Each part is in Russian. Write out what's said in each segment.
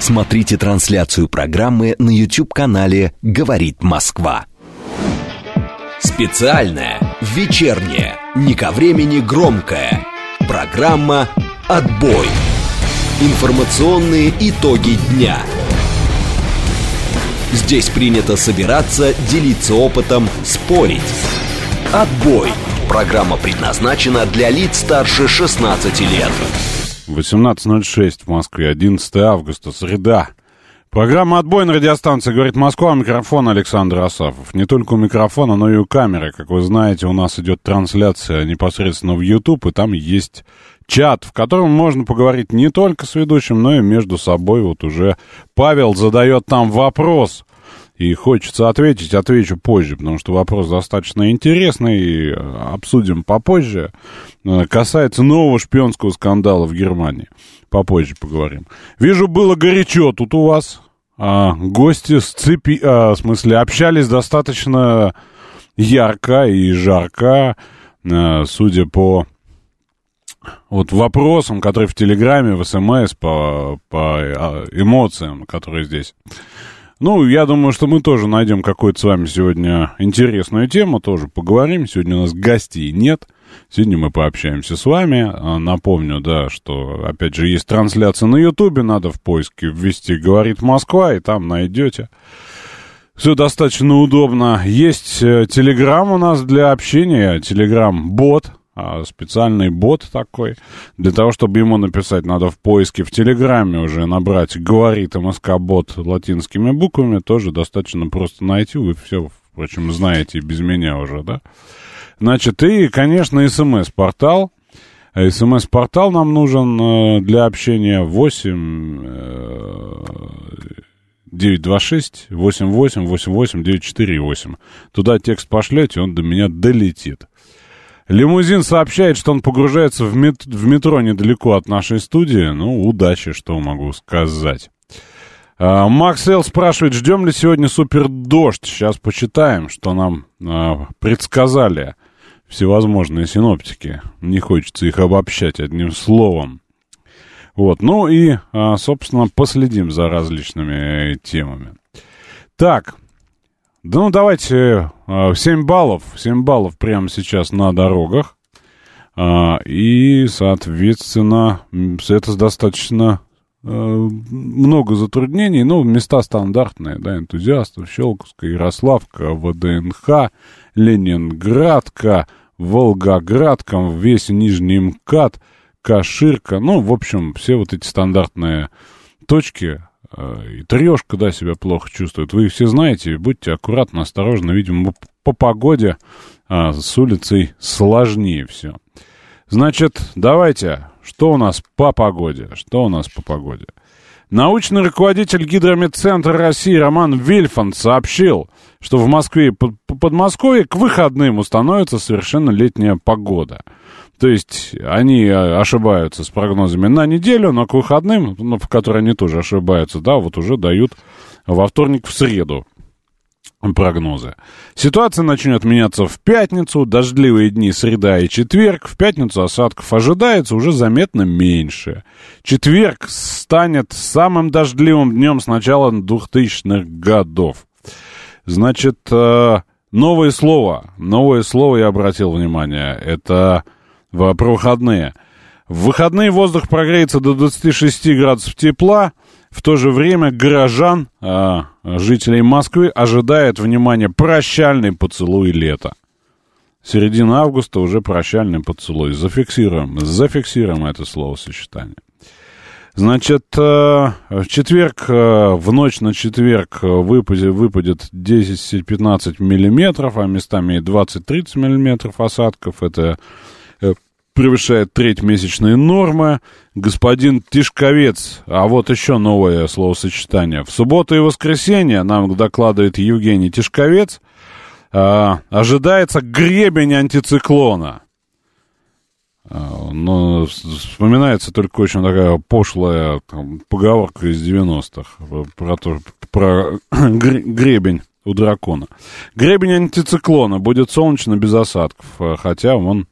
Смотрите трансляцию программы на YouTube-канале «Говорит Москва». Специальная, вечерняя, не ко времени громкая программа «Отбой». Информационные итоги дня. Здесь принято собираться, делиться опытом, спорить. «Отбой». Программа предназначена для лиц старше 16 лет. 18:06 в Москве, 11 августа, среда. Программа «Отбой» на радиостанции «Говорит Москва», микрофон Александр Асафов. Не только у микрофона, но и у камеры. Как вы знаете, у нас идет трансляция непосредственно в YouTube, и там есть чат, в котором можно поговорить не только с ведущим, но и между собой. Вот уже Павел задает там вопрос, и хочется ответить, отвечу позже, потому что вопрос достаточно интересный, обсудим попозже. Касается нового шпионского скандала в Германии. Попозже поговорим. Вижу, было горячо тут у вас. Гости общались достаточно ярко и жарко, судя по вот вопросам, которые в Телеграме, в СМС, по эмоциям, которые здесь. Ну, я думаю, что мы тоже найдем какую-то с вами сегодня интересную тему, тоже поговорим. Сегодня у нас гостей нет. Сегодня мы пообщаемся с вами. Напомню, да, что, опять же, есть трансляция на Ютубе. Надо в поиске ввести «Говорит Москва», и там найдете. Все достаточно удобно. Есть Телеграм у нас для общения, Телеграм-бот. Специальный бот такой. Для того, чтобы ему написать, надо в поиске в Телеграме уже набрать «Говорит МСК-бот» латинскими буквами. Тоже достаточно просто найти. Вы все, впрочем, знаете и без меня уже, да? Значит, и, конечно, СМС-портал. СМС-портал нам нужен для общения 926-88-88-948. Туда текст пошлете, он до меня долетит. Лимузин сообщает, что он погружается в метро недалеко от нашей студии. Ну, удачи, что могу сказать. Макс Эл спрашивает, ждем ли сегодня супердождь. Сейчас почитаем, что нам предсказали всевозможные синоптики. Не хочется их обобщать одним словом. Вот, ну и, собственно, последим за различными темами. Так. Да ну давайте 7 баллов прямо сейчас на дорогах. И, соответственно, это достаточно много затруднений. Ну, места стандартные, да, энтузиастов, Щелковская, Ярославка, ВДНХ, Ленинградка, Волгоградка, весь Нижний МКАД, Каширка. Ну, в общем, все вот эти стандартные точки. И Трешка, да, себя плохо чувствует. Вы все знаете, будьте аккуратны, осторожны. Видимо, по погоде с улицей сложнее все. Значит, давайте, что у нас по погоде? Научный руководитель Гидрометцентра России Роман Вильфанд сообщил, что в Москве и Подмосковье к выходным установится совершенно летняя погода. То есть они ошибаются с прогнозами на неделю, но к выходным, ну, в которые они тоже ошибаются, да, вот уже дают во вторник, в среду прогнозы. Ситуация начнет меняться в пятницу, дождливые дни среда и четверг. В пятницу осадков ожидается уже заметно меньше. Четверг станет самым дождливым днем с начала 2000-х годов. Значит, новое слово я обратил внимание, это про выходные. В выходные воздух прогреется до 26 градусов тепла. В то же время горожан, жителей Москвы, ожидает, внимание, прощальный поцелуй лета. Середина августа уже прощальный поцелуй. Зафиксируем это словосочетание. Значит, в четверг, в ночь на четверг выпадет 10-15 миллиметров, а местами и 20-30 миллиметров осадков. Это превышает треть месячной нормы. Господин Тишковец, а вот еще новое словосочетание. В субботу и воскресенье, нам докладывает Евгений Тишковец, ожидается гребень антициклона. Но вспоминается только очень такая пошлая поговорка из 90-х про гребень у дракона. Гребень антициклона будет солнечно без осадков, хотя он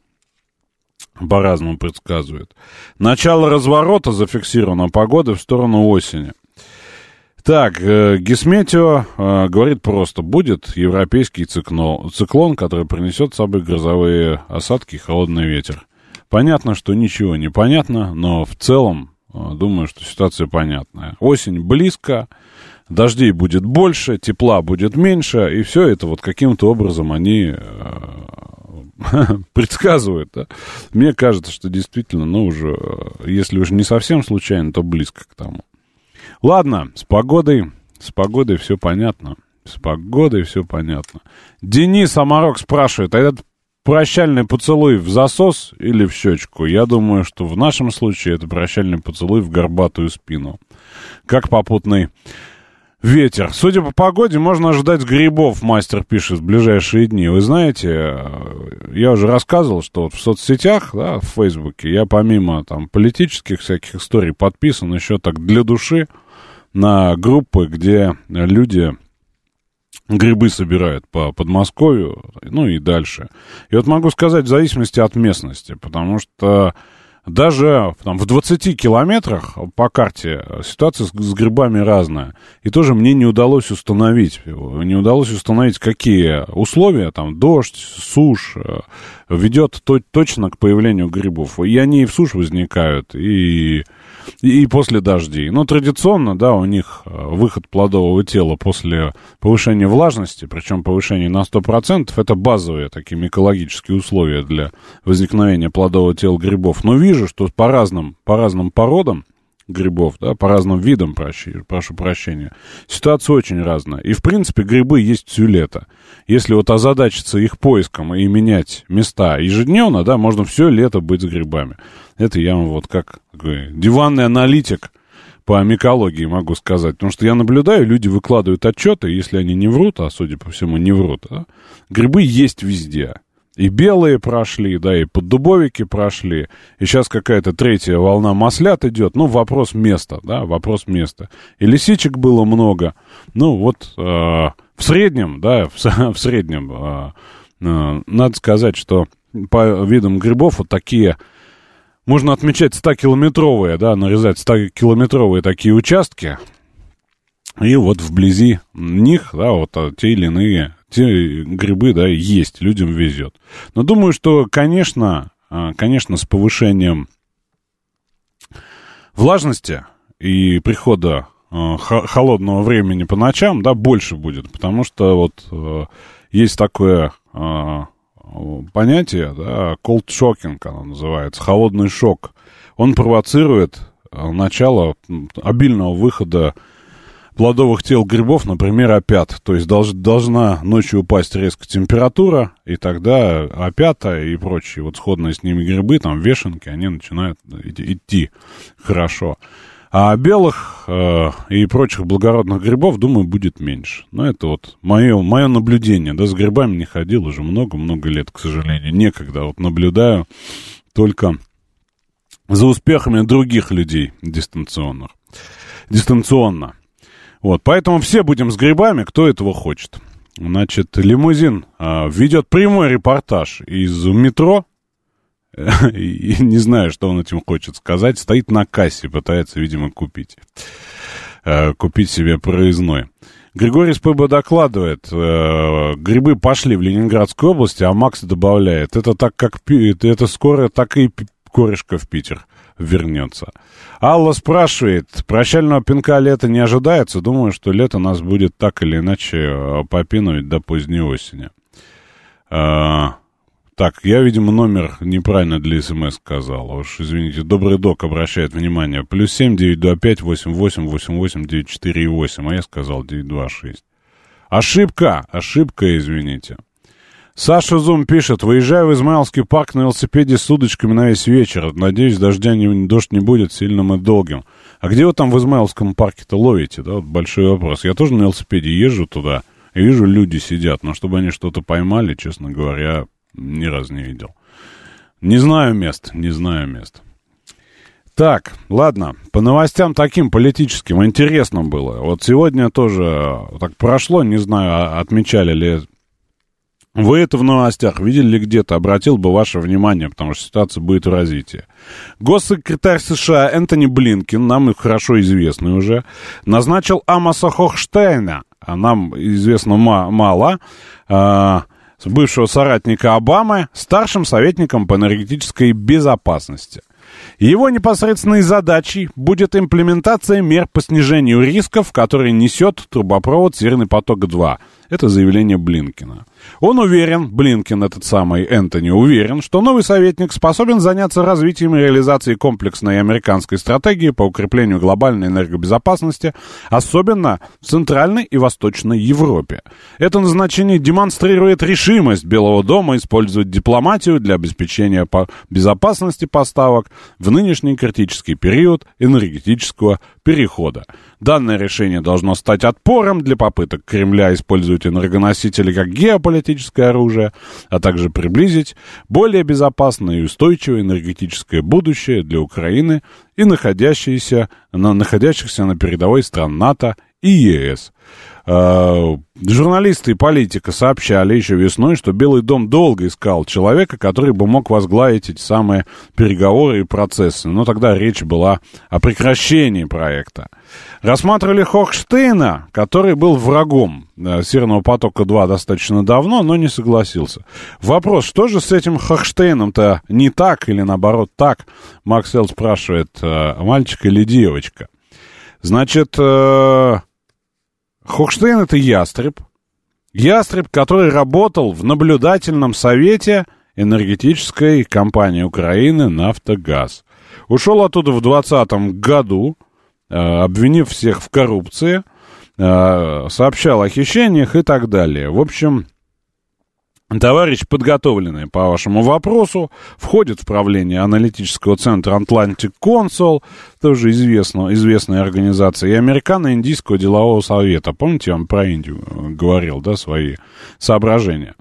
по-разному предсказывает. Начало разворота зафиксировано погоды в сторону осени. Так, Гисметео говорит просто, будет европейский циклон, который принесет с собой грозовые осадки и холодный ветер. Понятно, что ничего не понятно, но в целом думаю, что ситуация понятная. Осень близко, дождей будет больше, тепла будет меньше, и все это вот каким-то образом они предсказывают. Да? Мне кажется, что действительно, уже, если уж не совсем случайно, то близко к тому. Ладно, с погодой все понятно. С погодой все понятно. Денис Амарок спрашивает, а этот прощальный поцелуй в засос или в щечку? Я думаю, что в нашем случае это прощальный поцелуй в горбатую спину. Как попутный ветер. Судя по погоде, можно ожидать грибов, мастер пишет, в ближайшие дни. Вы знаете, я уже рассказывал, что вот в соцсетях, да, в Фейсбуке, я помимо там политических всяких историй подписан еще так для души на группы, где люди грибы собирают по Подмосковью, и дальше. И вот могу сказать, в зависимости от местности, потому что даже там, в 20 километрах по карте ситуация с грибами разная. И тоже мне не удалось установить, какие условия, там, дождь, сушь, ведет точно к появлению грибов. И они и в сушь возникают, и после дождей. Но традиционно, да, у них выход плодового тела после повышения влажности, причем повышение на 100%, это базовые такие микологические условия для возникновения плодового тела грибов. Но вижу, что по разным породам грибов, да, по разным видам, прошу прощения, ситуация очень разная. И, в принципе, грибы есть все лето. Если вот озадачиться их поиском и менять места ежедневно, да, можно все лето быть с грибами. Это я вам вот как такой диванный аналитик по микологии могу сказать. Потому что я наблюдаю, люди выкладывают отчеты, если они не врут, а, судя по всему, не врут, да, грибы есть везде. И белые прошли, да, и поддубовики прошли. И сейчас какая-то третья волна маслят идет. Вопрос места, да, вопрос места. И лисичек было много. В среднем, да, в среднем, надо сказать, что по видам грибов вот такие, можно отмечать 100-километровые, да, нарезать 100-километровые такие участки. И вот вблизи них, да, вот те или иные, те грибы, да, есть, людям везет. Но думаю, что, конечно, с повышением влажности и прихода холодного времени по ночам, да, больше будет, потому что вот есть такое понятие, да, cold shocking, оно называется, холодный шок. Он провоцирует начало обильного выхода плодовых тел грибов, например, опят. То есть должна ночью упасть резко температура, и тогда опята и прочие вот сходные с ними грибы, там вешенки, они начинают идти хорошо. А белых и прочих благородных грибов, думаю, будет меньше. Но это вот мое наблюдение. Да, с грибами не ходил уже много-много лет, к сожалению. Некогда. Вот наблюдаю только за успехами других людей дистанционно. Вот, поэтому все будем с грибами, кто этого хочет. Значит, лимузин ведет прямой репортаж из метро. И не знаю, что он этим хочет сказать. Стоит на кассе, пытается, видимо, купить себе проездной. Григорий СПБ докладывает, грибы пошли в Ленинградской области, а Макс добавляет, это скоро так и корешка в Питер вернется. Алла спрашивает, прощального пинка лета не ожидается? Думаю, что лето нас будет так или иначе попинывать до поздней осени. Так, я, видимо, номер неправильно для СМС сказал. Уж, извините, добрый док обращает внимание. +7 925 88 88 94 8. А я сказал 926. Ошибка, извините. Саша Зум пишет, выезжаю в Измайловский парк на велосипеде с удочками на весь вечер. Надеюсь, дождь не будет сильным и долгим. А где вы там в Измайловском парке-то ловите? Да, вот большой вопрос. Я тоже на велосипеде езжу туда, и вижу, люди сидят. Но чтобы они что-то поймали, честно говоря, ни разу не видел. Не знаю мест. Так, ладно, по новостям таким политическим интересно было. Вот сегодня тоже так прошло, не знаю, отмечали ли Вы это в новостях видели ли где-то? Обратил бы ваше внимание, потому что ситуация будет в развитии. Госсекретарь США Энтони Блинкен, нам их хорошо известный уже, назначил Амоса Хохштейна, а нам известно мало, бывшего соратника Обамы, старшим советником по энергетической безопасности. Его непосредственной задачей будет имплементация мер по снижению рисков, которые несет трубопровод «Северный поток-2». Это заявление Блинкена. Он уверен, Блинкен, этот самый Энтони, уверен, что новый советник способен заняться развитием и реализацией комплексной американской стратегии по укреплению глобальной энергобезопасности, особенно в Центральной и Восточной Европе. Это назначение демонстрирует решимость Белого дома использовать дипломатию для обеспечения безопасности поставок в нынешний критический период энергетического перехода. Данное решение должно стать отпором для попыток Кремля использовать энергоносители как геополитическое оружие, а также приблизить более безопасное и устойчивое энергетическое будущее для Украины и находящихся на передовой стран НАТО и ЕС. Журналисты и политика сообщали еще весной, что Белый дом долго искал человека, который бы мог возглавить эти самые переговоры и процессы. Но тогда речь была о прекращении проекта. Рассматривали Хохштейна, который был врагом Северного потока-2 достаточно давно, но не согласился. Вопрос, что же с этим Хохштейном-то не так или наоборот так? Макс Эл спрашивает, мальчик или девочка? Значит... Хохштейн — это ястреб, который работал в наблюдательном совете энергетической компании Украины «Нафтогаз». Ушел оттуда в 2020 году, обвинив всех в коррупции, сообщал о хищениях и так далее. В общем, товарищ, подготовленный по вашему вопросу, входит в правление аналитического центра Atlantic Council, тоже известная организация, и Американо-Индийского делового совета. Помните, я вам про Индию говорил, да, свои соображения.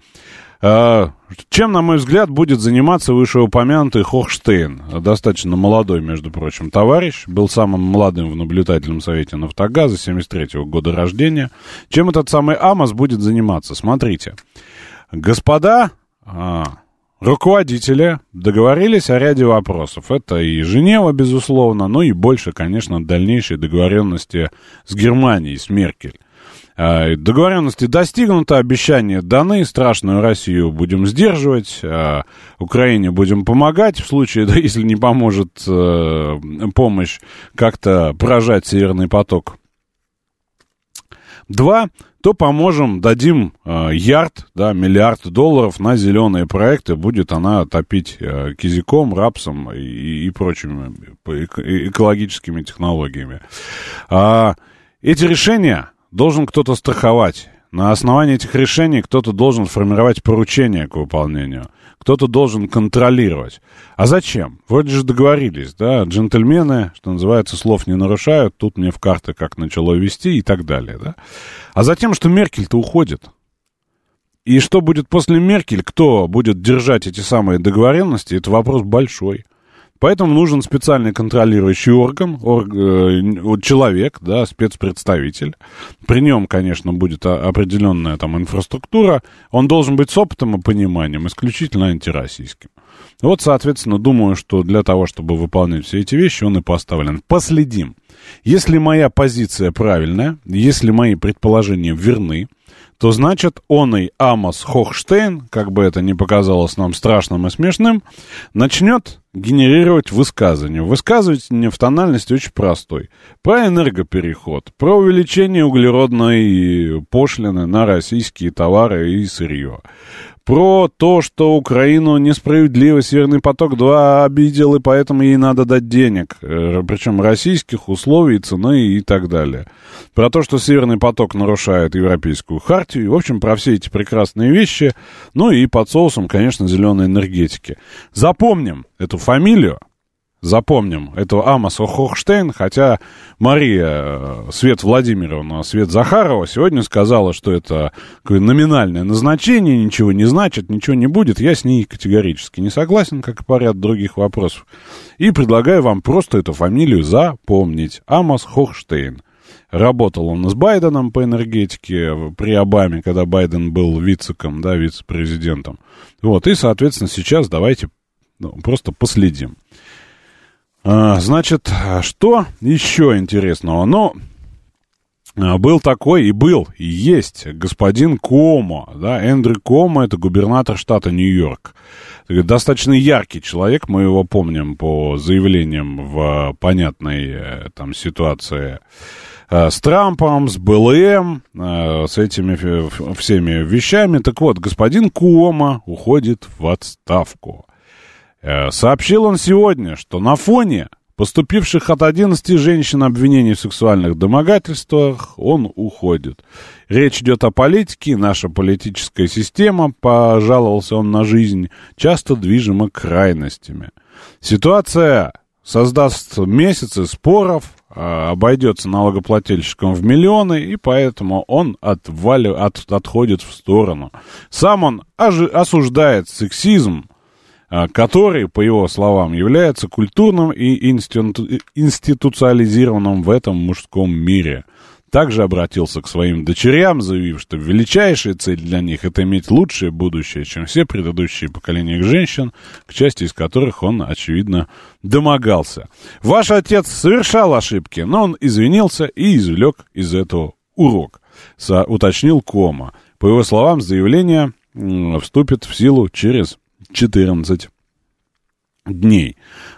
Чем, на мой взгляд, будет заниматься вышеупомянутый Хохштейн? Достаточно молодой, между прочим, товарищ. Был самым молодым в наблюдательном совете «Нафтогаза», 73-го года рождения. Чем этот самый Амос будет заниматься? Смотрите. Господа руководители договорились о ряде вопросов. Это и Женева, безусловно, но и больше, конечно, дальнейшие договоренности с Германией, с Меркель. Договоренности достигнуты, обещания даны, страшную Россию будем сдерживать, Украине будем помогать, в случае, да, если не поможет помощь как-то прожать Северный поток-2, то поможем, дадим ярд, да, $1 миллиард на зеленые проекты, будет она топить кизиком, рапсом и прочими экологическими технологиями. Эти решения должен кто-то страховать. На основании этих решений кто-то должен формировать поручения к выполнению. Кто-то должен контролировать. А зачем? Вроде же договорились, да, джентльмены, что называется, слов не нарушают, тут мне в карты как начало вести и так далее, да. А затем, что Меркель-то уходит. И что будет после Меркель, кто будет держать эти самые договоренности, это вопрос большой. Поэтому нужен специальный контролирующий орган, человек, да, спецпредставитель. При нем, конечно, будет определенная там инфраструктура. Он должен быть с опытом и пониманием, исключительно антироссийским. Вот, соответственно, думаю, что для того, чтобы выполнять все эти вещи, он и поставлен. Последим. Если моя позиция правильная, если мои предположения верны, то значит он и Амос Хохштейн, как бы это ни показалось нам страшным и смешным, начнет генерировать высказывания. Высказывание в тональности очень простой. Про энергопереход, про увеличение углеродной пошлины на российские товары и сырье. Про то, что Украину несправедливо Северный поток-2 обидел, и поэтому ей надо дать денег, причем российских условий, цены и так далее. Про то, что Северный поток нарушает Европейскую хартию. В общем, про все эти прекрасные вещи. Ну и под соусом, конечно, зеленой энергетики. Запомним эту фамилию. Запомним этого Амоса Хохштейн, хотя Мария Свет Владимировна, Свет Захарова сегодня сказала, что это такое номинальное назначение, ничего не значит, ничего не будет. Я с ней категорически не согласен, как и по ряду других вопросов. И предлагаю вам просто эту фамилию запомнить. Амос Хохштейн. Работал он с Байденом по энергетике при Обаме, когда Байден был вице-президентом. Вот, и, соответственно, сейчас давайте просто последим. Значит, что еще интересного? Был такой, и есть господин Куомо, да, Эндрю Куомо, это губернатор штата Нью-Йорк. Достаточно яркий человек, мы его помним по заявлениям в понятной там ситуации с Трампом, с БЛМ, с этими всеми вещами. Так вот, господин Куомо уходит в отставку. Сообщил он сегодня, что на фоне поступивших от 11 женщин обвинений в сексуальных домогательствах он уходит. Речь идет о политике, наша политическая система, пожаловался он на жизнь, часто движима крайностями. Ситуация создаст месяцы споров, обойдется налогоплательщикам в миллионы, и поэтому он отходит в сторону. Сам он осуждает сексизм, который, по его словам, является культурным и институциализированным в этом мужском мире. Также обратился к своим дочерям, заявив, что величайшая цель для них — это иметь лучшее будущее, чем все предыдущие поколения женщин, к части из которых он, очевидно, домогался. Ваш отец совершал ошибки, но он извинился и извлек из этого урок, уточнил Куомо. По его словам, заявление вступит в силу через 14 дней.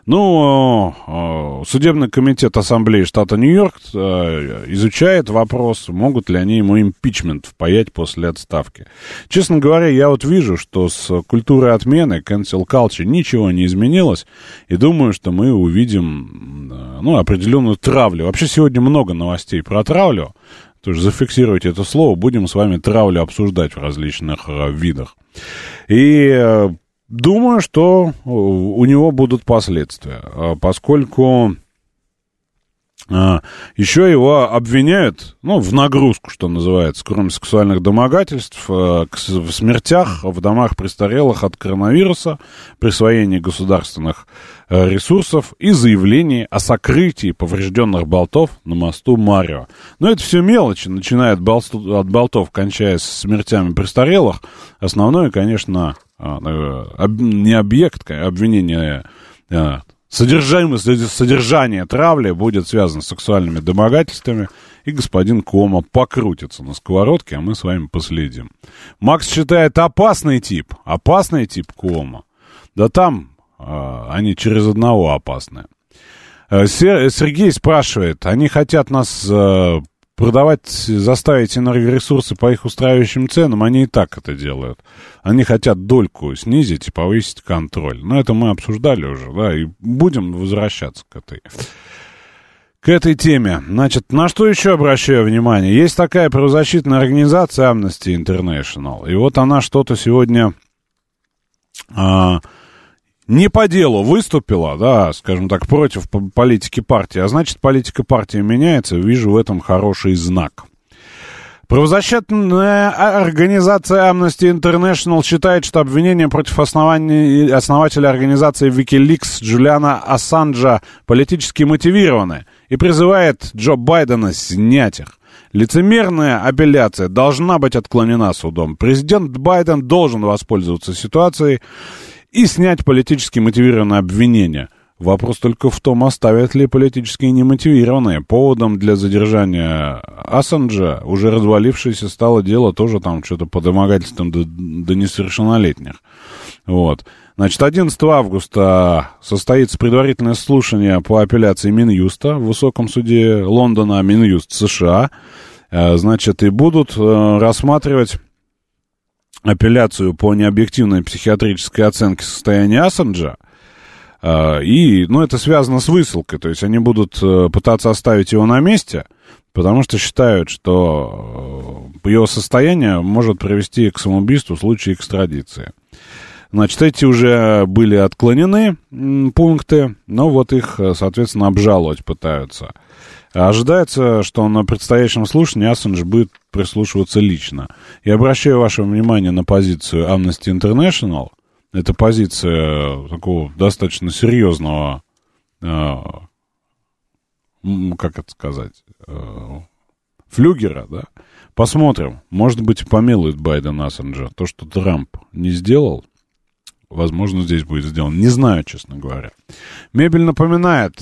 Судебный комитет Ассамблеи штата Нью-Йорк изучает вопрос, могут ли они ему импичмент впаять после отставки. Честно говоря, я вижу, что с культурой отмены, cancel culture, ничего не изменилось, и думаю, что мы увидим определенную травлю. Вообще сегодня много новостей про травлю, тоже зафиксируйте это слово, будем с вами травлю обсуждать в различных видах. И думаю, что у него будут последствия, поскольку еще его обвиняют, в нагрузку, что называется, кроме сексуальных домогательств, в смертях в домах престарелых от коронавируса, присвоении государственных ресурсов и заявлении о сокрытии поврежденных болтов на мосту Марио. Но это все мелочи, начиная от болтов, кончая смертями престарелых. Основное, конечно, не объект обвинения, содержание травли будет связано с сексуальными домогательствами, и господин Куомо покрутится на сковородке, а мы с вами последим. Макс считает опасный тип Куомо. Да там они через одного опасны. Сергей спрашивает, они хотят нас продавать, заставить энергоресурсы по их устраивающим ценам, они и так это делают. Они хотят дольку снизить и повысить контроль. Но это мы обсуждали уже, да, и будем возвращаться к этой теме. Значит, на что еще обращаю внимание? Есть такая правозащитная организация Amnesty International, и вот она что-то сегодня не по делу выступила, да, скажем так, против политики партии, а значит, политика партии меняется, вижу в этом хороший знак. Правозащитная организация Amnesty International считает, что обвинения против основателя организации WikiLeaks Джулиана Ассанжа политически мотивированы и призывает Джо Байдена снять их. Лицемерная апелляция должна быть отклонена судом. Президент Байден должен воспользоваться ситуацией и снять политически мотивированные обвинения. Вопрос только в том, оставят ли политически немотивированные. Поводом для задержания Ассанжа уже развалившееся стало дело тоже там что-то по домогательствам до несовершеннолетних. Вот. Значит, 11 августа состоится предварительное слушание по апелляции Минюста в Высоком суде Лондона, Минюст США. Значит, и будут рассматривать апелляцию по необъективной психиатрической оценке состояния Ассанжа. И, это связано с высылкой, то есть они будут пытаться оставить его на месте, потому что считают, что его состояние может привести к самоубийству в случае экстрадиции. Значит, эти уже были отклонены пункты, но вот их, соответственно, обжаловать пытаются. Ожидается, что на предстоящем слушании Ассанж будет прислушиваться лично. Я обращаю ваше внимание на позицию Amnesty International. Это позиция такого достаточно серьезного, как это сказать, флюгера, да. Посмотрим. Может быть, помилует Байден Ассанжа. То, что Трамп не сделал, возможно, здесь будет сделано. Не знаю, честно говоря. Мебель напоминает,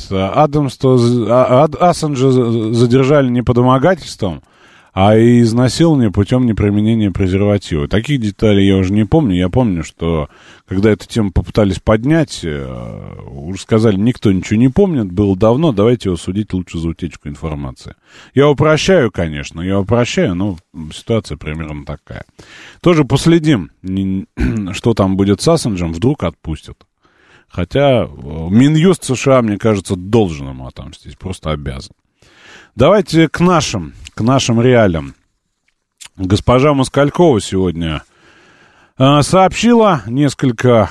Ассанжа задержали не по домогательствам, а и изнасилование путем неприменения презерватива. Таких деталей я уже не помню. Я помню, что когда эту тему попытались поднять, уже сказали, никто ничего не помнит, было давно, давайте его судить лучше за утечку информации. Я упрощаю, конечно, но ситуация примерно такая. Тоже последим, что там будет с Ассанжем, вдруг отпустят. Хотя Минюст США, мне кажется, должен ему отомстить, просто обязан. Давайте к нашим реалиям. Госпожа Москалькова сегодня сделала несколько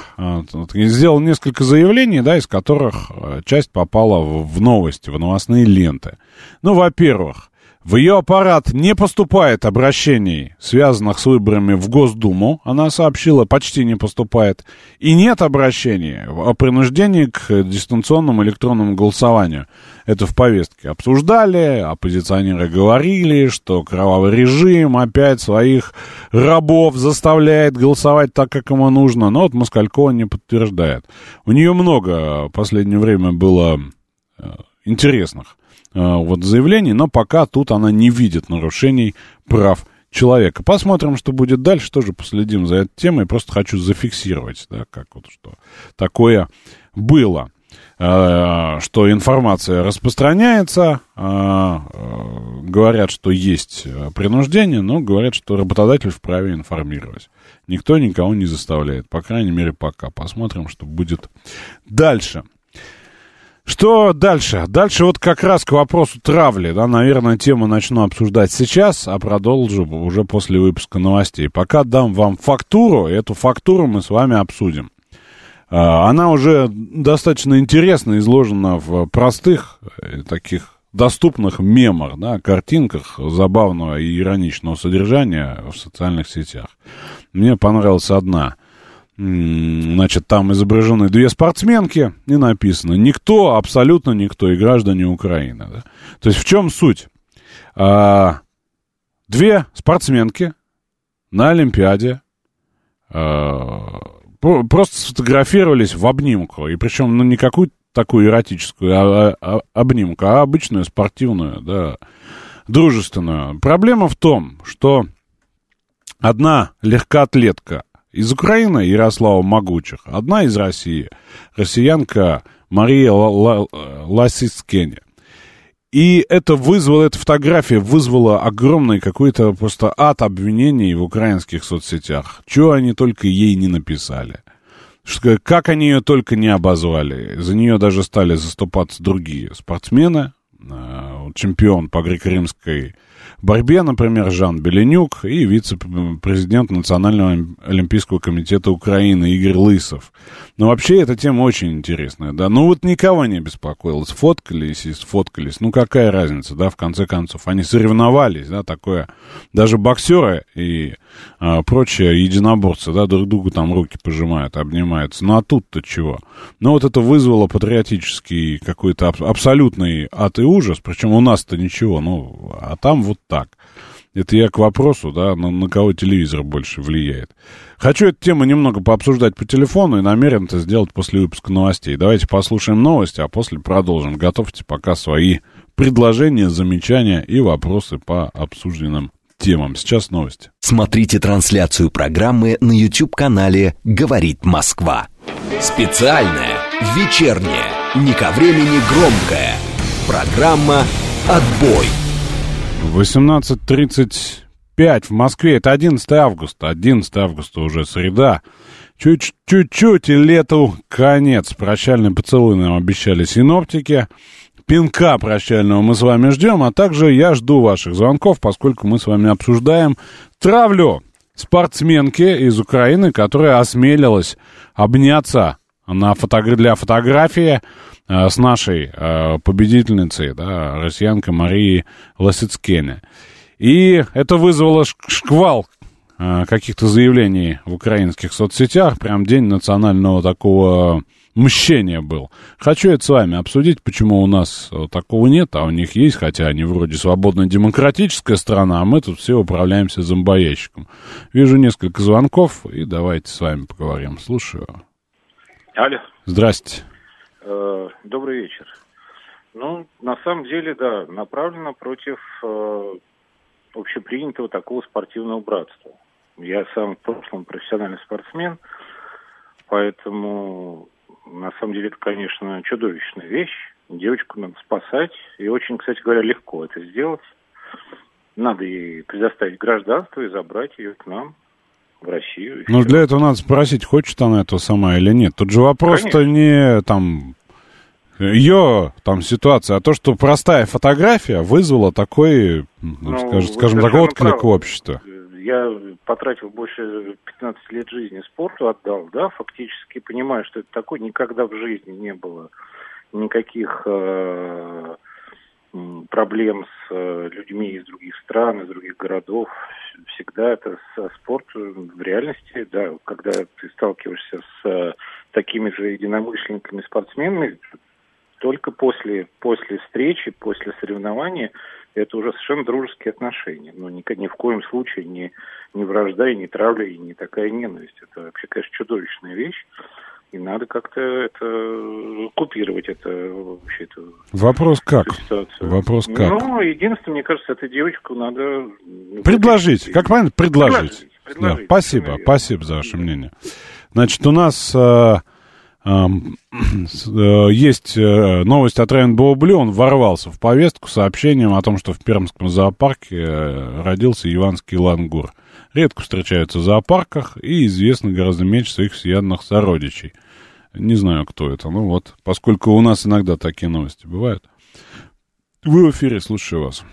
заявлений, да, из которых часть попала в новости, в новостные ленты. Ну, во-первых, в ее аппарат не поступает обращений, связанных с выборами в Госдуму, она сообщила, почти не поступает, и нет обращений о принуждении к дистанционному электронному голосованию. Это в повестке обсуждали, оппозиционеры говорили, что кровавый режим опять своих рабов заставляет голосовать так, как ему нужно, но вот Москалькова не подтверждает. У нее много в последнее время было интересных заявлений, но пока тут она не видит нарушений прав человека. Посмотрим, что будет дальше, тоже последим за этой темой. Просто хочу зафиксировать, да, как вот что такое было. Что информация распространяется, говорят, что есть принуждение, но говорят, что работодатель вправе информировать. Никто никого не заставляет, по крайней мере, пока. Посмотрим, что будет дальше. Что дальше? Дальше вот как раз к вопросу травли, да, наверное, тему начну обсуждать сейчас, а продолжу уже после выпуска новостей. Пока дам вам фактуру, и эту фактуру мы с вами обсудим. Она уже достаточно интересно изложена в простых, таких доступных мемах, да, картинках забавного и ироничного содержания в социальных сетях. Мне понравилась одна. Значит, там изображены две спортсменки, и написано «Никто, абсолютно никто, и граждане Украины». Да? То есть в чем суть? Две спортсменки на Олимпиаде просто сфотографировались в обнимку, и причем не какую-то такую эротическую обнимку, а обычную спортивную, да, дружественную. Проблема в том, что одна легкоатлетка из Украины, Ярослава Могучих, одна из России, россиянка Мария Ласицкене. И эта фотография вызвала огромный какой-то просто ад обвинений в украинских соцсетях. Чего они только ей не написали. Как они ее только не обозвали. За нее даже стали заступаться другие спортсмены. Чемпион по греко-римской борьбе, например, Жан Беленюк, и вице-президент Национального олимпийского комитета Украины Игорь Лысов. Но вообще эта тема очень интересная, да. Ну вот никого не беспокоило, сфоткались и сфоткались. Ну какая разница, да, в конце концов. Они соревновались, да, такое. Даже боксеры и прочие единоборцы, да, друг другу там руки пожимают, обнимаются. Ну а тут-то чего? Ну вот это вызвало патриотический какой-то абсолютный ад и ужас. Причем у нас-то ничего, ну, а там вот так. Это я к вопросу, да, на кого телевизор больше влияет. Хочу эту тему немного пообсуждать по телефону и намерен это сделать после выпуска новостей. Давайте послушаем новости, а после продолжим. Готовьте пока свои предложения, замечания и вопросы по обсужденным темам. Сейчас новости. Смотрите трансляцию программы на YouTube-канале «Говорит Москва». Специальная, вечерняя, не ко времени громкая. Программа «Отбой». 18:35 в Москве. Это 11 августа. 11 августа уже среда. Чуть-чуть и лету конец. Прощальный поцелуй нам обещали синоптики. Пинка прощального мы с вами ждем. А также я жду ваших звонков, поскольку мы с вами обсуждаем травлю спортсменки из Украины, которая осмелилась обняться для фотографии с нашей победительницей, да, россиянкой Марией Ласицкене. И это вызвало шквал каких-то заявлений в украинских соцсетях. Прям день национального такого мщения был. Хочу это с вами обсудить, почему у нас такого нет, а у них есть, хотя они вроде свободная демократическая страна, а мы тут все управляемся зомбоящиком. Вижу несколько звонков, и давайте с вами поговорим. Слушаю. Алло. Здрасте. Добрый вечер. Ну, на самом деле, да, направлено против общепринятого такого спортивного братства. Я сам в прошлом профессиональный спортсмен, поэтому, на самом деле, это, конечно, чудовищная вещь. Девочку надо спасать, и очень, кстати говоря, легко это сделать. Надо ей предоставить гражданство и забрать ее к нам, в Россию. Но для этого надо спросить, хочет она этого сама или нет. Тут же вопрос-то не там ее там ситуация, а то, что простая фотография вызвала такой, скажем так, отклик в обществе. Я потратил больше 15 лет жизни спорту, отдал, да, фактически понимаю, что это такое, никогда в жизни не было никаких проблем с людьми из других стран, из других городов. Всегда это спорт в реальности, да, когда ты сталкиваешься с такими же единомышленниками, спортсменами, только после встречи, после соревнования, это уже совершенно дружеские отношения. Но ни в коем случае не вражда, и не травля, и не такая ненависть. Это вообще, конечно, чудовищная вещь. И надо как-то это купировать, это вообще эту ситуацию. Вопрос как? Ну, единственное, мне кажется, эту девочку надо... Предложить. Как правильно? Предложить. Да, спасибо за ваше мнение. Значит, у нас есть новость от Rainbow Blue. Он ворвался в повестку с сообщением о том, что в Пермском зоопарке родился яванский лангур. Редко встречаются в зоопарках и известно гораздо меньше своих всеядных сородичей. Не знаю, кто это. Ну вот, поскольку у нас иногда такие новости бывают. Вы в эфире, слушаю вас.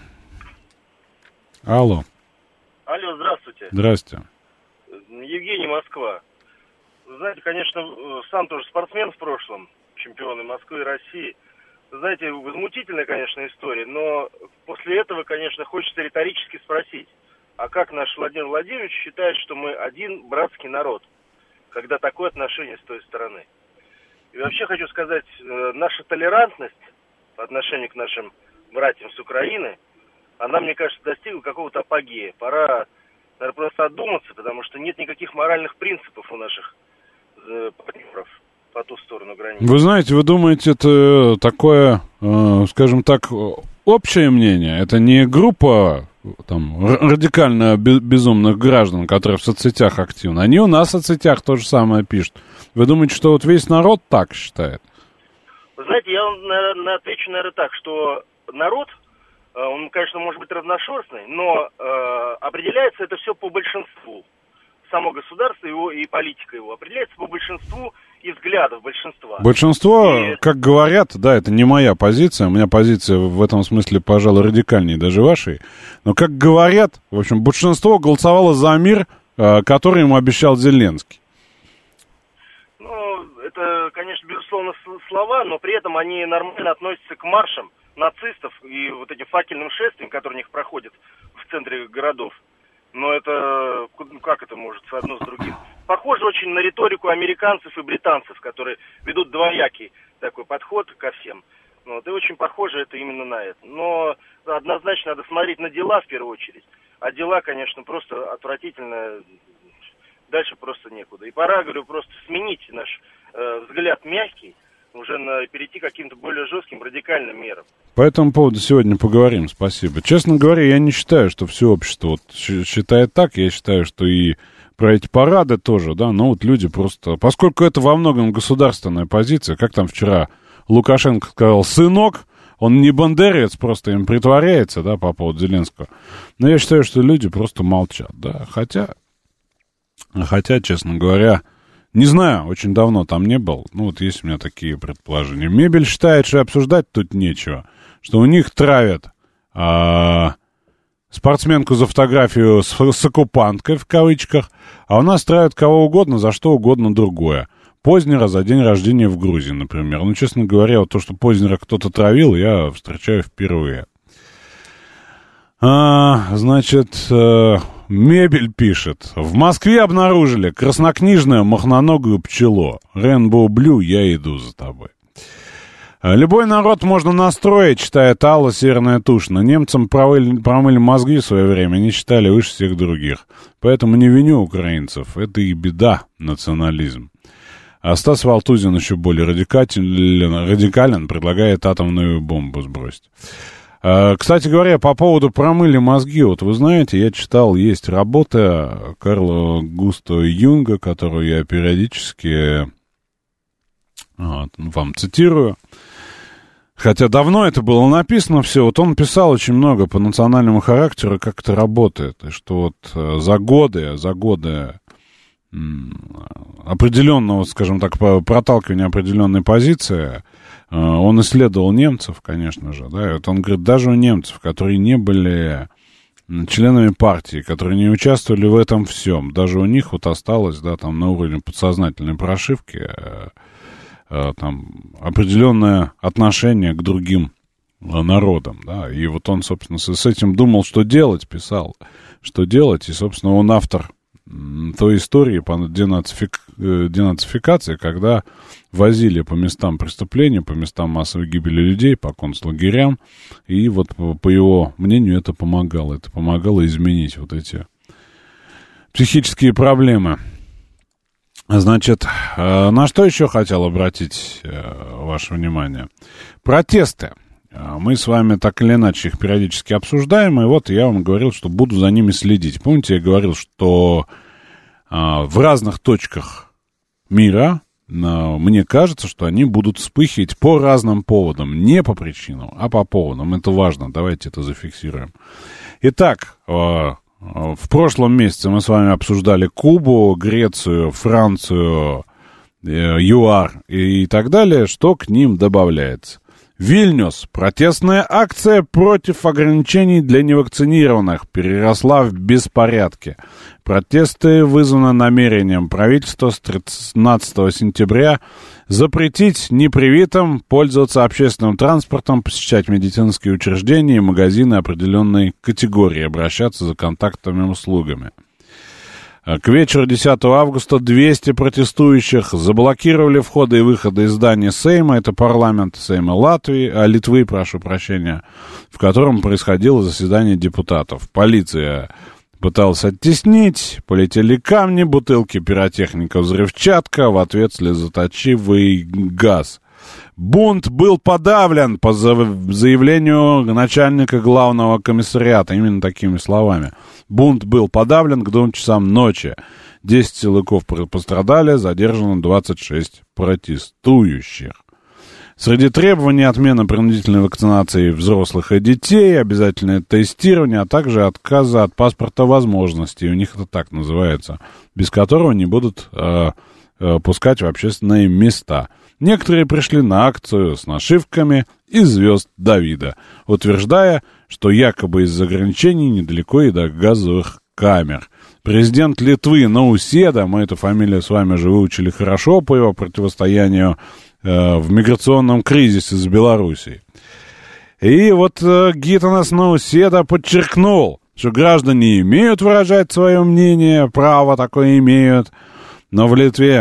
Алло. Алло, здравствуйте. Здрасте. Евгений, Москва. Знаете, конечно, сам тоже спортсмен в прошлом, чемпион Москвы и России. Знаете, возмутительная, конечно, история, но после этого, конечно, хочется риторически спросить, а как наш Владимир Владимирович считает, что мы один братский народ, когда такое отношение с той стороны? И вообще хочу сказать, наша толерантность по отношению к нашим братьям с Украины, она, мне кажется, достигла какого-то апогея. Пора, наверное, просто одуматься, потому что нет никаких моральных принципов у наших партнеров по ту сторону границы. Вы знаете, вы думаете, это такое, скажем так, общее мнение? Это не группа там радикально безумных граждан, которые в соцсетях активны. Они у нас в соцсетях то же самое пишут. Вы думаете, что вот весь народ так считает? Вы знаете, я вам, наверное, отвечу, так, что народ, он, конечно, может быть разношерстный, но определяется это все по большинству. Само государство его и политика его определяется по большинству и взглядов большинства. Большинство, как говорят, да, это не моя позиция, у меня позиция в этом смысле, пожалуй, радикальнее даже вашей, но, как говорят, в общем, большинство голосовало за мир, который ему обещал Зеленский. Ну, это, конечно, безусловно, слова, но при этом они нормально относятся к маршам нацистов и вот этим факельным шествиям, которые у них проходят в центре городов. Но это, как это может одно с другим? Похоже очень на риторику американцев и британцев, которые ведут двоякий такой подход ко всем. Вот, и очень похоже это именно на это. Но однозначно надо смотреть на дела в первую очередь. А дела, конечно, просто отвратительно. Дальше просто некуда. И пора, говорю, просто сменить наш взгляд мягкий, уже перейти к каким-то более жестким, радикальным мерам. По этому поводу сегодня поговорим, спасибо. Честно говоря, я не считаю, что все общество вот считает так. Я считаю, что и про эти парады тоже, да, но вот люди просто... Поскольку это во многом государственная позиция, как там вчера Лукашенко сказал, сынок, он не бандеровец, просто им притворяется, да, по поводу Зеленского. Но я считаю, что люди просто молчат, да, хотя, честно говоря... Не знаю, очень давно там не был. Ну, вот есть у меня такие предположения. Мебель считает, что обсуждать тут нечего. Что у них травят спортсменку за фотографию с оккупанткой, в кавычках, а у нас травят кого угодно, за что угодно другое. Познера за день рождения в Грузии, например. Ну, честно говоря, вот то, что Познера кто-то травил, я встречаю впервые. Значит, Мебель пишет. В Москве обнаружили краснокнижную мохноногую пчелу. Rainbow Blue, я иду за тобой. Любой народ можно настроить, читает Алла Северная тушь. Но немцам промыли мозги в свое время, они считали выше всех других. Поэтому не виню украинцев. Это и беда, национализм. А Стас Валтузин еще более радикален, предлагает атомную бомбу сбросить. Кстати говоря, по поводу промыли мозги, вот вы знаете, я читал, есть работа Карла Густава Юнга, которую я периодически вам цитирую. Хотя давно это было написано все, вот он писал очень много по национальному характеру, как это работает, и что вот за годы определенного, скажем так, проталкивания определенной позиции, он исследовал немцев, конечно же, да, и вот он говорит, даже у немцев, которые не были членами партии, которые не участвовали в этом всем, даже у них вот осталось, да, там на уровне подсознательной прошивки там определенное отношение к другим народам, да, и вот он, собственно, с этим думал, что делать, писал, что делать, и, собственно, он автор той истории по денацификации, когда возили по местам преступления, по местам массовой гибели людей, по концлагерям, и вот по его мнению это помогало изменить вот эти психические проблемы. Значит, на что еще хотел обратить ваше внимание? Протесты. Мы с вами так или иначе их периодически обсуждаем, и вот я вам говорил, что буду за ними следить. Помните, я говорил, что в разных точках мира мне кажется, что они будут вспыхивать по разным поводам. Не по причинам, а по поводам. Это важно, давайте это зафиксируем. Итак, в прошлом месяце мы с вами обсуждали Кубу, Грецию, Францию, ЮАР и так далее. Что к ним добавляется? Вильнюс. Протестная акция против ограничений для невакцинированных переросла в беспорядки. Протесты вызваны намерением правительства с 13 сентября запретить непривитым пользоваться общественным транспортом, посещать медицинские учреждения и магазины определенной категории, обращаться за контактными услугами. К вечеру 10 августа 200 протестующих заблокировали входы и выходы из здания Сейма, это парламент Сейма Литвы, в котором происходило заседание депутатов. Полиция пыталась оттеснить, полетели камни, бутылки, пиротехника, взрывчатка, в ответ слезоточивый газ. Бунт был подавлен по заявлению начальника главного комиссариата, именно такими словами. Бунт был подавлен к 2 часам ночи. 10 силовиков пострадали, задержано 26 протестующих. Среди требований отмена принудительной вакцинации взрослых и детей, обязательное тестирование, а также отказа от паспорта возможностей, у них это так называется, без которого не будут пускать в общественные места. Некоторые пришли на акцию с нашивками из звезд Давида, утверждая, что якобы из-за ограничений недалеко и до газовых камер. Президент Литвы Науседа, мы эту фамилию с вами же выучили хорошо по его противостоянию в миграционном кризисе с Белоруссией. И вот Гитанас Науседа подчеркнул, что граждане имеют выражать свое мнение, право такое имеют, но в Литве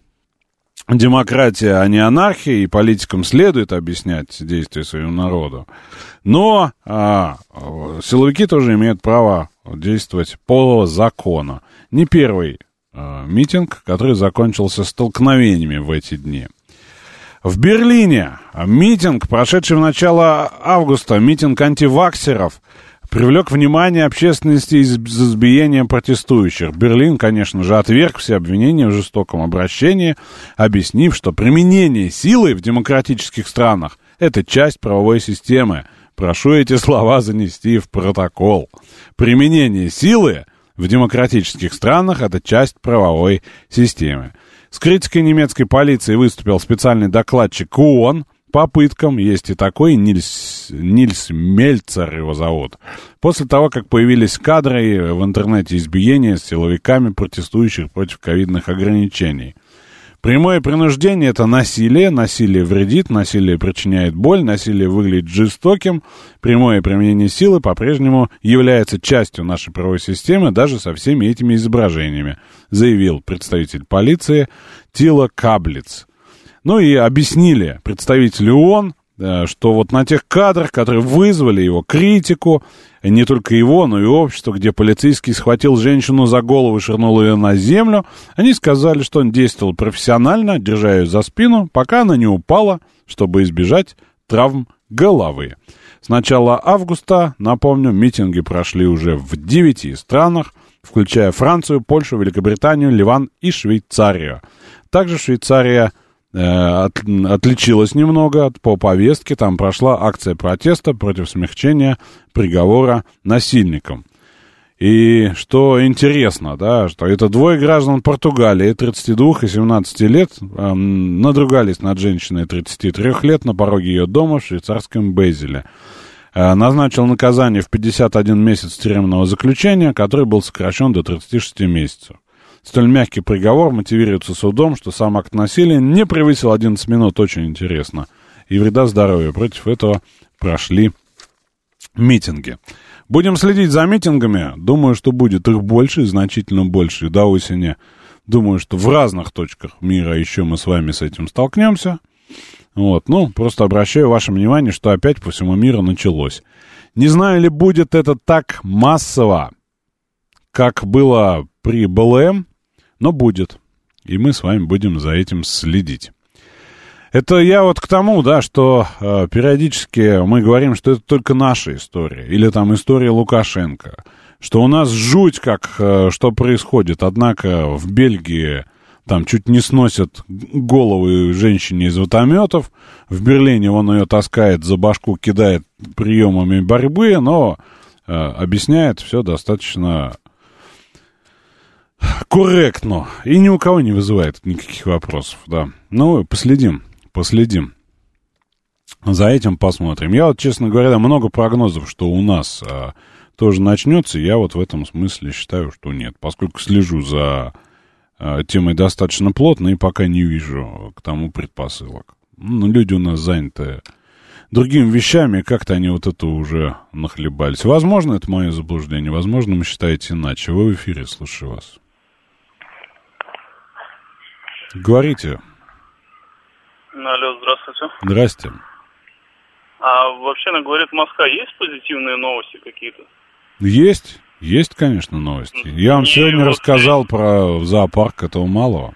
демократия, а не анархия, и политикам следует объяснять действия своему народу. Но силовики тоже имеют право действовать по закону. Не первый митинг, который закончился столкновениями в эти дни. В Берлине митинг, прошедший в начало августа, митинг антиваксеров, привлек внимание общественности из-за избиения протестующих. Берлин, конечно же, отверг все обвинения в жестоком обращении, объяснив, что применение силы в демократических странах – это часть правовой системы. Прошу эти слова занести в протокол. Применение силы в демократических странах – это часть правовой системы. С критикой немецкой полиции выступил специальный докладчик ООН по пыткам, есть и такой, Нильс Мельцер его зовут. После того, как появились кадры в интернете избиения с силовиками, протестующих против ковидных ограничений. Прямое принуждение – это насилие, насилие вредит, насилие причиняет боль, насилие выглядит жестоким. Прямое применение силы по-прежнему является частью нашей правовой системы, даже со всеми этими изображениями, заявил представитель полиции Тила Каблиц. Ну и объяснили представители ООН, что вот на тех кадрах, которые вызвали его критику, не только его, но и общество, где полицейский схватил женщину за голову и швырнул ее на землю, они сказали, что он действовал профессионально, держа ее за спину, пока она не упала, чтобы избежать травм головы. С начала августа, напомню, митинги прошли уже в 9 странах, включая Францию, Польшу, Великобританию, Ливан и Швейцарию. Также Швейцария отличилась немного по повестке. Там прошла акция протеста против смягчения приговора насильникам. И что интересно, да, что это 2 граждан Португалии, 32 и 17 лет, надругались над женщиной 33 лет на пороге ее дома в швейцарском Базеле. Назначил наказание в 51 месяц тюремного заключения, который был сокращен до 36 месяцев. Столь мягкий приговор мотивируется судом, что сам акт насилия не превысил 11 минут, очень интересно, и вреда здоровью. Против этого прошли митинги. Будем следить за митингами. Думаю, что будет их больше, значительно больше. До осени, думаю, что в разных точках мира еще мы с вами с этим столкнемся. Вот, ну, просто обращаю ваше внимание, что опять по всему миру началось. Не знаю, ли будет это так массово, как было при БЛМ, но будет. И мы с вами будем за этим следить. Это я вот к тому, да, что периодически мы говорим, что это только наша история. Или там история Лукашенко. Что у нас жуть, как что происходит. Однако в Бельгии там чуть не сносят головы женщине из автометов. В Берлине он ее таскает за башку, кидает приемами борьбы, но объясняет все достаточно корректно. И ни у кого не вызывает никаких вопросов, да. Ну, последим за этим, посмотрим. Я вот, честно говоря, много прогнозов, что у нас тоже начнется. Я вот в этом смысле считаю, что нет. Поскольку слежу за темой достаточно плотно и пока не вижу к тому предпосылок. Ну, люди у нас заняты другими вещами, как-то они вот это уже нахлебались. Возможно, это мое заблуждение, возможно, вы считаете иначе. Вы в эфире, слушаю вас. Говорите. Алло, здравствуйте. Здрасте. А вообще, говорит, Москва, есть позитивные новости какие-то? Есть, конечно, новости. Я вам сегодня рассказал про зоопарк этого малого.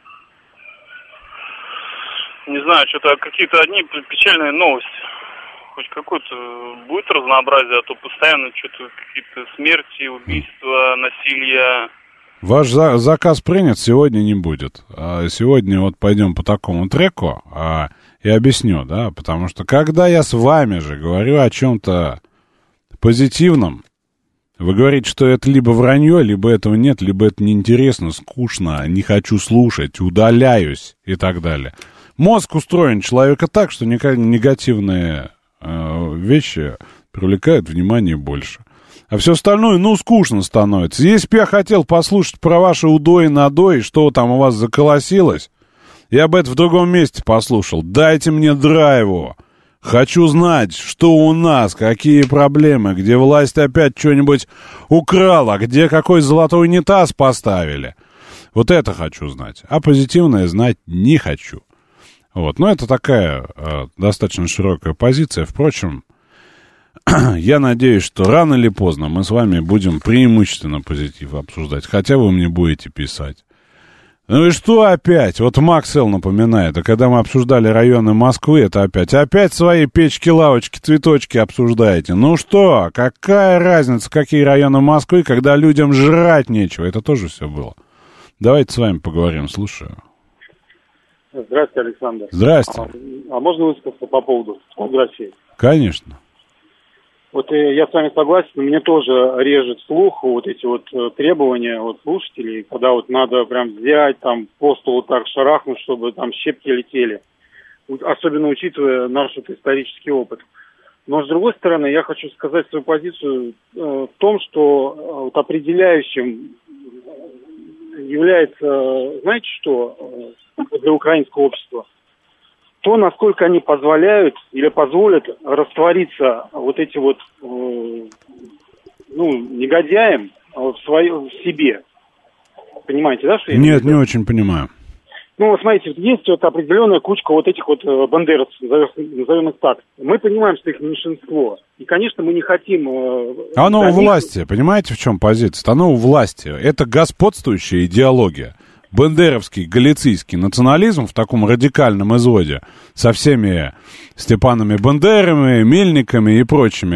Не знаю, что-то какие-то одни печальные новости. Хоть какое-то будет разнообразие, а то постоянно что-то какие-то смерти, убийства, насилие. Ваш заказ принят, сегодня не будет. Сегодня вот пойдем по такому треку и объясню, да, потому что когда я с вами же говорю о чем-то позитивном, вы говорите, что это либо вранье, либо этого нет, либо это неинтересно, скучно, не хочу слушать, удаляюсь и так далее. Мозг устроен человека так, что негативные вещи привлекают внимание больше. А все остальное, скучно становится. Если бы я хотел послушать про ваши удои, надои, что там у вас заколосилось, я бы это в другом месте послушал. Дайте мне драйву. Хочу знать, что у нас, какие проблемы, где власть опять что-нибудь украла, где какой золотой унитаз поставили. Вот это хочу знать. А позитивное знать не хочу. Вот. Но это такая достаточно широкая позиция. Впрочем, я надеюсь, что рано или поздно мы с вами будем преимущественно позитив обсуждать, хотя вы мне будете писать. Ну и что опять? Вот Макс Эл напоминает, а когда мы обсуждали районы Москвы, это опять свои печки, лавочки, цветочки обсуждаете. Ну что, какая разница, какие районы Москвы, когда людям жрать нечего? Это тоже все было. Давайте с вами поговорим, слушаю. Здравствуйте, Александр. Здрасте. А можно высказаться по поводу фотографии? Конечно. Вот я с вами согласен, мне тоже режет слух вот эти вот требования от слушателей, когда вот надо прям взять, там, по столу так шарахнуть, чтобы там щепки летели. Особенно учитывая наш вот исторический опыт. Но с другой стороны, я хочу сказать свою позицию в том, что вот определяющим является, знаете что, для украинского общества? То, насколько они позволяют или позволят раствориться вот эти вот, негодяям в себе. Понимаете, да, что я Нет, не очень понимаю. Ну, смотрите, есть вот определенная кучка вот этих вот бандеровцев, назовем их так. Мы понимаем, что их меньшинство. И, конечно, мы не хотим... Оно у власти, понимаете, в чем позиция? Оно у власти. Это господствующая идеология. Бандеровский, галицийский национализм в таком радикальном изводе со всеми Степанами Бандерами, Мельниками и прочими,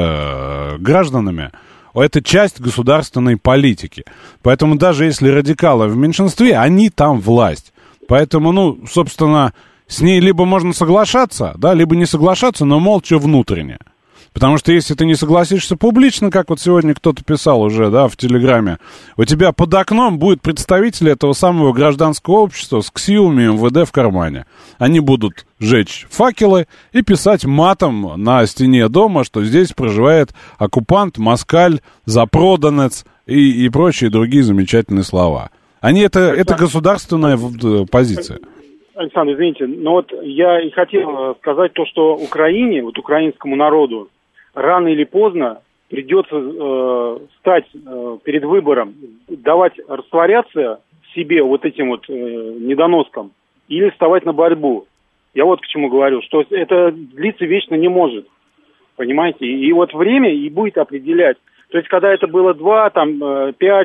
да, гражданами. Это часть государственной политики. Поэтому даже если радикалы в меньшинстве, они там власть. Поэтому, собственно, с ней либо можно соглашаться, да, либо не соглашаться, но молча внутренне. Потому что если ты не согласишься публично, как вот сегодня кто-то писал уже, да, в Телеграме, у тебя под окном будет представитель этого самого гражданского общества с ксивами МВД в кармане. Они будут жечь факелы и писать матом на стене дома, что здесь проживает оккупант, москаль, запроданец и прочие другие замечательные слова. Это государственная позиция. Александр, извините, но вот я и хотел сказать то, что Украине, вот украинскому народу, рано или поздно придется стать перед выбором, давать растворяться в себе вот этим вот недоноскам или вставать на борьбу. Я вот к чему говорю, что это длиться вечно не может, понимаете? И вот время и будет определять. То есть, когда это было 2, 5,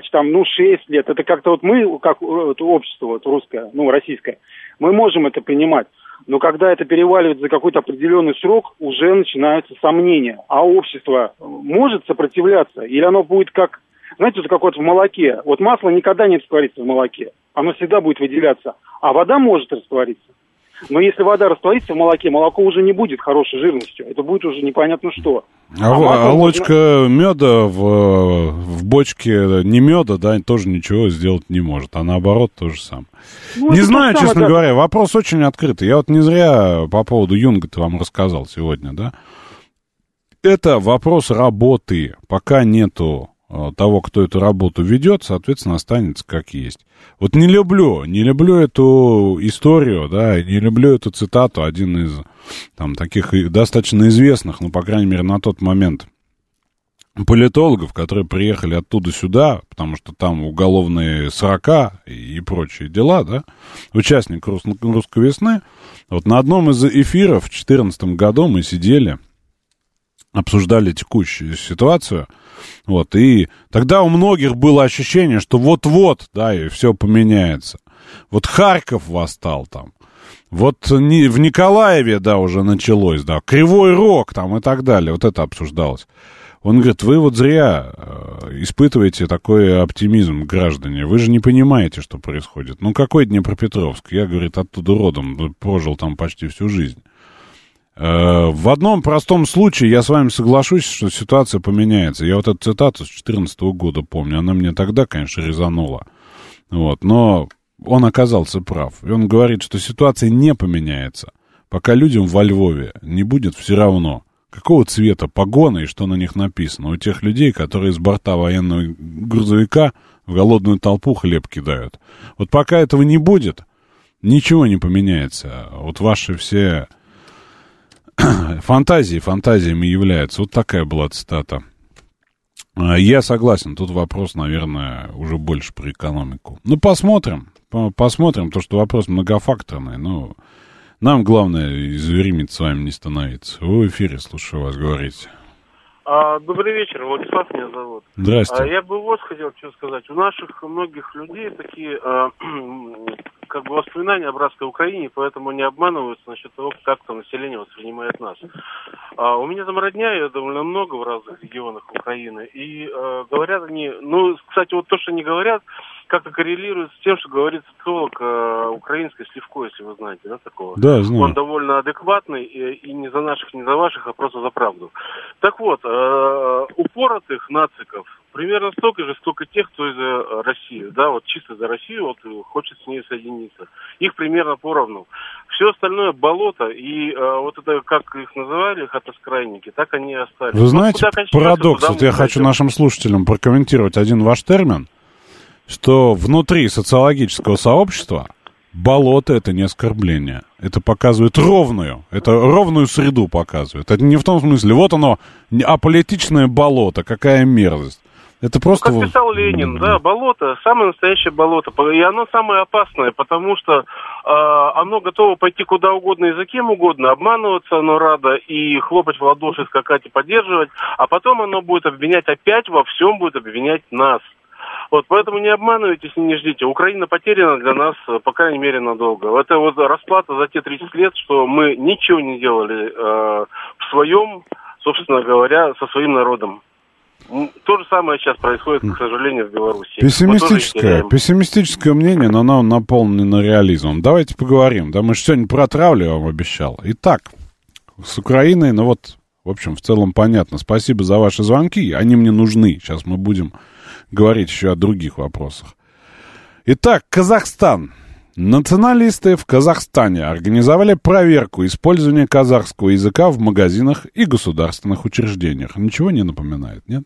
6 лет, это как-то вот мы, как общество вот, русское, российское, мы можем это принимать. Но когда это переваливает за какой-то определенный срок, уже начинаются сомнения. А общество может сопротивляться? Или оно будет как, знаете, как вот в молоке. Вот масло никогда не растворится в молоке. Оно всегда будет выделяться. А вода может раствориться. Но если вода растворится в молоке, молоко уже не будет хорошей жирностью. Это будет уже непонятно что. А ложка меда в бочке не меда, да, тоже ничего сделать не может. А наоборот, то же самое. Не знаю, честно говоря, вопрос очень открытый. Я вот не зря по поводу Юнга-то вам рассказал сегодня, да. Это вопрос работы. Пока нету того, кто эту работу ведет, соответственно, останется как есть. Вот не люблю эту историю, да, не люблю эту цитату, один из таких достаточно известных, по крайней мере, на тот момент политологов, которые приехали оттуда сюда, потому что там уголовные срока и прочие дела, да, участник «Русской весны». Вот на одном из эфиров в 2014 году мы сидели, обсуждали текущую ситуацию, вот, и тогда у многих было ощущение, что вот-вот, да, и все поменяется. Вот Харьков восстал там, вот в Николаеве, да, уже началось, да, Кривой Рог там и так далее, вот это обсуждалось. Он говорит, вы вот зря испытываете такой оптимизм, граждане, вы же не понимаете, что происходит. Какой Днепропетровск? Я, говорит, оттуда родом, прожил там почти всю жизнь. В одном простом случае я с вами соглашусь, что ситуация поменяется. Я вот эту цитату с 2014 года помню. Она мне тогда, конечно, резанула. Вот, но он оказался прав. И он говорит, что ситуация не поменяется, пока людям во Львове не будет все равно, какого цвета погоны и что на них написано. У тех людей, которые с борта военного грузовика в голодную толпу хлеб кидают. Вот пока этого не будет, ничего не поменяется. Вот ваши все... фантазиями являются. Вот такая была цитата. Я согласен, тут вопрос, наверное, уже больше про экономику. Посмотрим, то, что вопрос многофакторный, нам главное изверимить с вами не становиться. Вы в эфире, слушаю вас, говорите. Добрый вечер, Владислав меня зовут. Здрасте. Я бы хотел что сказать. У наших многих людей такие воспоминания о братской Украине, поэтому не обманываются насчет того, как там население воспринимает нас. У меня там родня, я довольно много в разных регионах Украины, и говорят они, кстати, вот то, что они говорят, как-то коррелирует с тем, что говорит социолог украинской Сливко, если вы знаете, да, такого? Да, знаю. Он довольно адекватный, и не за наших, не за ваших, а просто за правду. Так вот, упоротых нациков примерно столько же, сколько тех, кто за Россию, да, вот чисто за Россию, хочет с ней соединиться. Их примерно поровну. Все остальное болото, и вот это, как их называли, хатоскрайники, так они и остались. Вы знаете, парадокс, я хочу нашим слушателям прокомментировать один ваш термин. что внутри социологического сообщества болото — это не оскорбление. Это показывает ровную среду показывает. Это не в том смысле, вот оно, аполитичное болото, какая мерзость. Это просто... Как писал Ленин, да, болото, самое настоящее болото. И оно самое опасное, потому что оно готово пойти куда угодно и за кем угодно, обманываться оно радо, и хлопать в ладоши, скакать и поддерживать, а потом оно будет обвинять опять во всем, будет обвинять нас. Вот, поэтому не обманывайтесь и не ждите. Украина потеряна для нас, по крайней мере, надолго. Это вот расплата за те 30 лет, что мы ничего не делали в своем, собственно говоря, со своим народом. То же самое сейчас происходит, к сожалению, в Беларуси. Пессимистическое мнение, но оно наполнено реализмом. Давайте поговорим. Да, мы же сегодня про травлю, я вам обещал. Итак, с Украиной, ну вот, в общем, в целом понятно. Спасибо за ваши звонки, они мне нужны. Сейчас мы будем говорить еще о других вопросах. Итак, Казахстан. Националисты в Казахстане организовали проверку использования казахского языка в магазинах и государственных учреждениях. Ничего не напоминает, нет?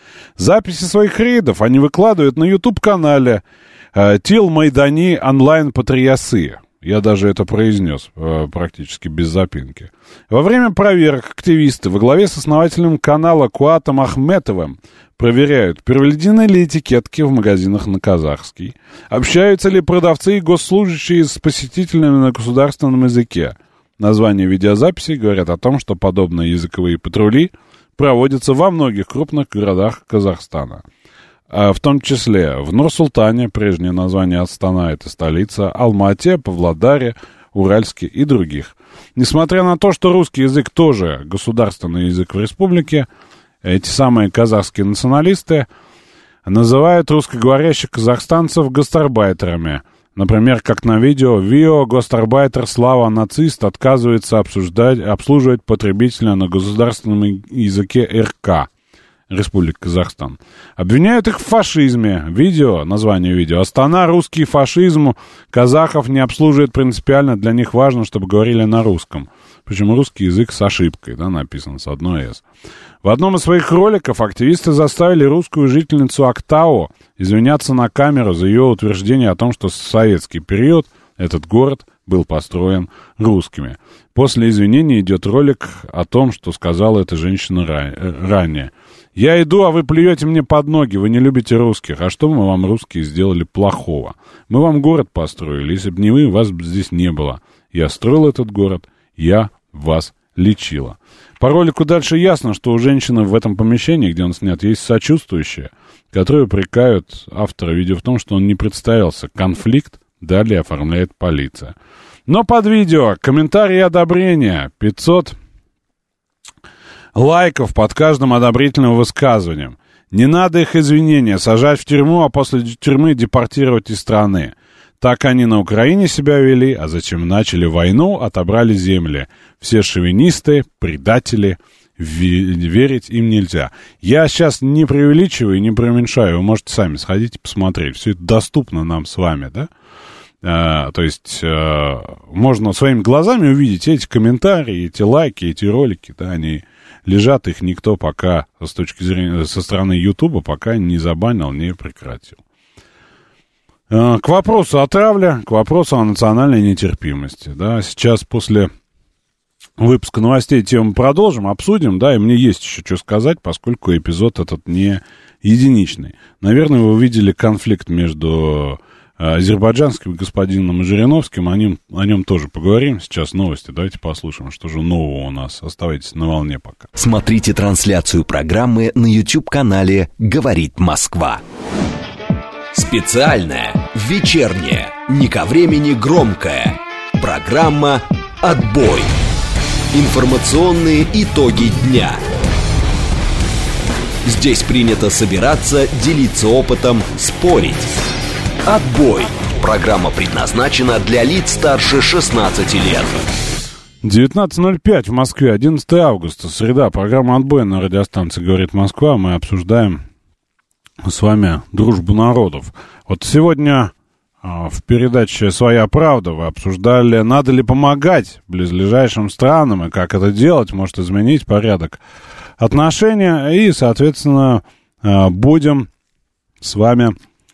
Записи своих рейдов они выкладывают на YouTube-канале «Тил Майдани онлайн Патриясы». Я даже это произнес практически без запинки. Во время проверок активисты во главе с основателем канала Куатом Ахметовым проверяют, переведены ли этикетки в магазинах на казахский, общаются ли продавцы и госслужащие с посетителями на государственном языке. Названия видеозаписей говорят о том, что подобные языковые патрули проводятся во многих крупных городах Казахстана. В том числе в Нур-Султане, прежнее название Астана, это столица, Алмате, Павлодаре, Уральске и других. Несмотря на то, что русский язык тоже государственный язык в республике, эти самые казахские националисты называют русскоговорящих казахстанцев гастарбайтерами. Например, как на видео, гастарбайтер Слава Нацист отказывается обслуживать потребителя на государственном языке РК. Республика Казахстан. Обвиняют их в фашизме. Название видео. Астана, русский фашизм. Казахов не обслуживает принципиально. Для них важно, чтобы говорили на русском. Причем русский язык с ошибкой, да, написан с одной «с». В одном из своих роликов активисты заставили русскую жительницу Актау извиняться на камеру за ее утверждение о том, что в советский период этот город был построен русскими. После извинений идет ролик о том, что сказала эта женщина ранее. «Я иду, а вы плюете мне под ноги, вы не любите русских. А что мы вам, русские, сделали плохого? Мы вам город построили, если бы не вы, вас бы здесь не было. Я строил этот город, я вас лечила». По ролику дальше ясно, что у женщины в этом помещении, где он снят, есть сочувствующие, которые упрекают автора видео в том, что он не представился. Конфликт далее оформляет полиция. Но под видео комментарии и одобрения. 500 лайков под каждым одобрительным высказыванием. Не надо их извинения, сажать в тюрьму, а после тюрьмы депортировать из страны. Так они на Украине себя вели, а зачем начали войну, отобрали земли. Все шовинисты, предатели, верить им нельзя. Я сейчас не преувеличиваю и не преуменьшаю, вы можете сами сходить и посмотреть. Все это доступно нам с вами, да? То есть можно своими глазами увидеть эти комментарии, эти лайки, эти ролики, да, они лежат, их никто пока с точки зрения, со стороны Ютуба пока не забанил, не прекратил. К вопросу о травле, к вопросу о национальной нетерпимости, да, сейчас после выпуска новостей тему продолжим, обсудим, да, и мне есть еще что сказать, поскольку эпизод этот не единичный. Наверное, вы увидели конфликт между азербайджанским господином Жириновским, о нем тоже поговорим. Сейчас новости, давайте послушаем, что же нового у нас. Оставайтесь на волне пока. Смотрите трансляцию программы на YouTube-канале «Говорит Москва». Специальная, вечерняя, не ко времени громкая. Программа «Отбой». Информационные итоги дня. Здесь принято собираться, делиться опытом, спорить. «Отбой». Программа предназначена для лиц старше 16 лет. 19:05 в Москве, 11 августа, среда. Программа «Отбой» на радиостанции «Говорит Москва». Мы обсуждаем с вами дружбу народов. Вот сегодня в передаче «Своя правда» вы обсуждали, надо ли помогать близлежащим странам и как это делать, может изменить порядок отношения. И, соответственно, будем с вами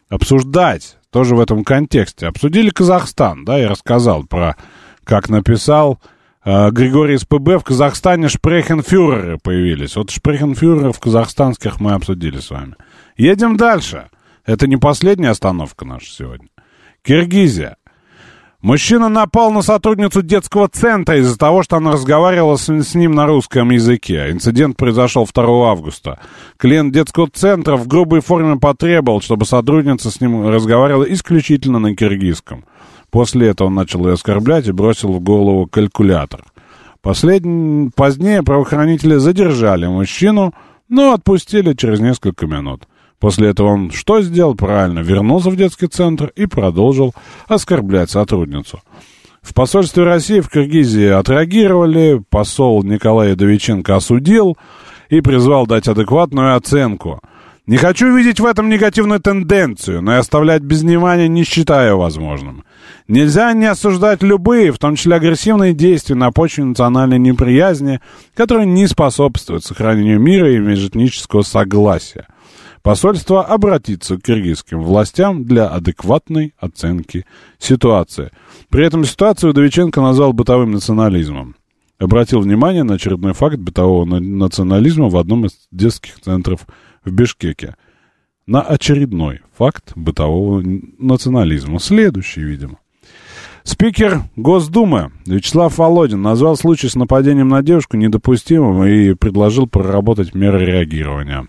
обсуждать тоже в этом контексте. Обсудили Казахстан, да, я рассказал про, как написал Григорий СПБ, в Казахстане шпрехенфюреры появились. Вот шпрехенфюреров казахстанских мы обсудили с вами. Едем дальше. Это не последняя остановка наша сегодня. Киргизия. Мужчина напал на сотрудницу детского центра из-за того, что она разговаривала с ним на русском языке. Инцидент произошел 2 августа. Клиент детского центра в грубой форме потребовал, чтобы сотрудница с ним разговаривала исключительно на киргизском. После этого он начал ее оскорблять и бросил в голову калькулятор. Позднее правоохранители задержали мужчину, но отпустили через несколько минут. После этого он что сделал? Правильно, вернулся в детский центр и продолжил оскорблять сотрудницу. В посольстве России в Киргизии отреагировали, посол Николай Довиченко осудил и призвал дать адекватную оценку. «Не хочу видеть в этом негативную тенденцию, но и оставлять без внимания не считаю возможным. Нельзя не осуждать любые, в том числе агрессивные действия на почве национальной неприязни, которые не способствуют сохранению мира и межэтнического согласия. Посольство обратится к киргизским властям для адекватной оценки ситуации». При этом ситуацию Довиченко назвал бытовым национализмом. Обратил внимание на очередной факт бытового национализма в одном из детских центров в Бишкеке. На очередной факт бытового национализма. Следующий, видимо. Спикер Госдумы Вячеслав Володин назвал случай с нападением на девушку недопустимым и предложил проработать меры реагирования.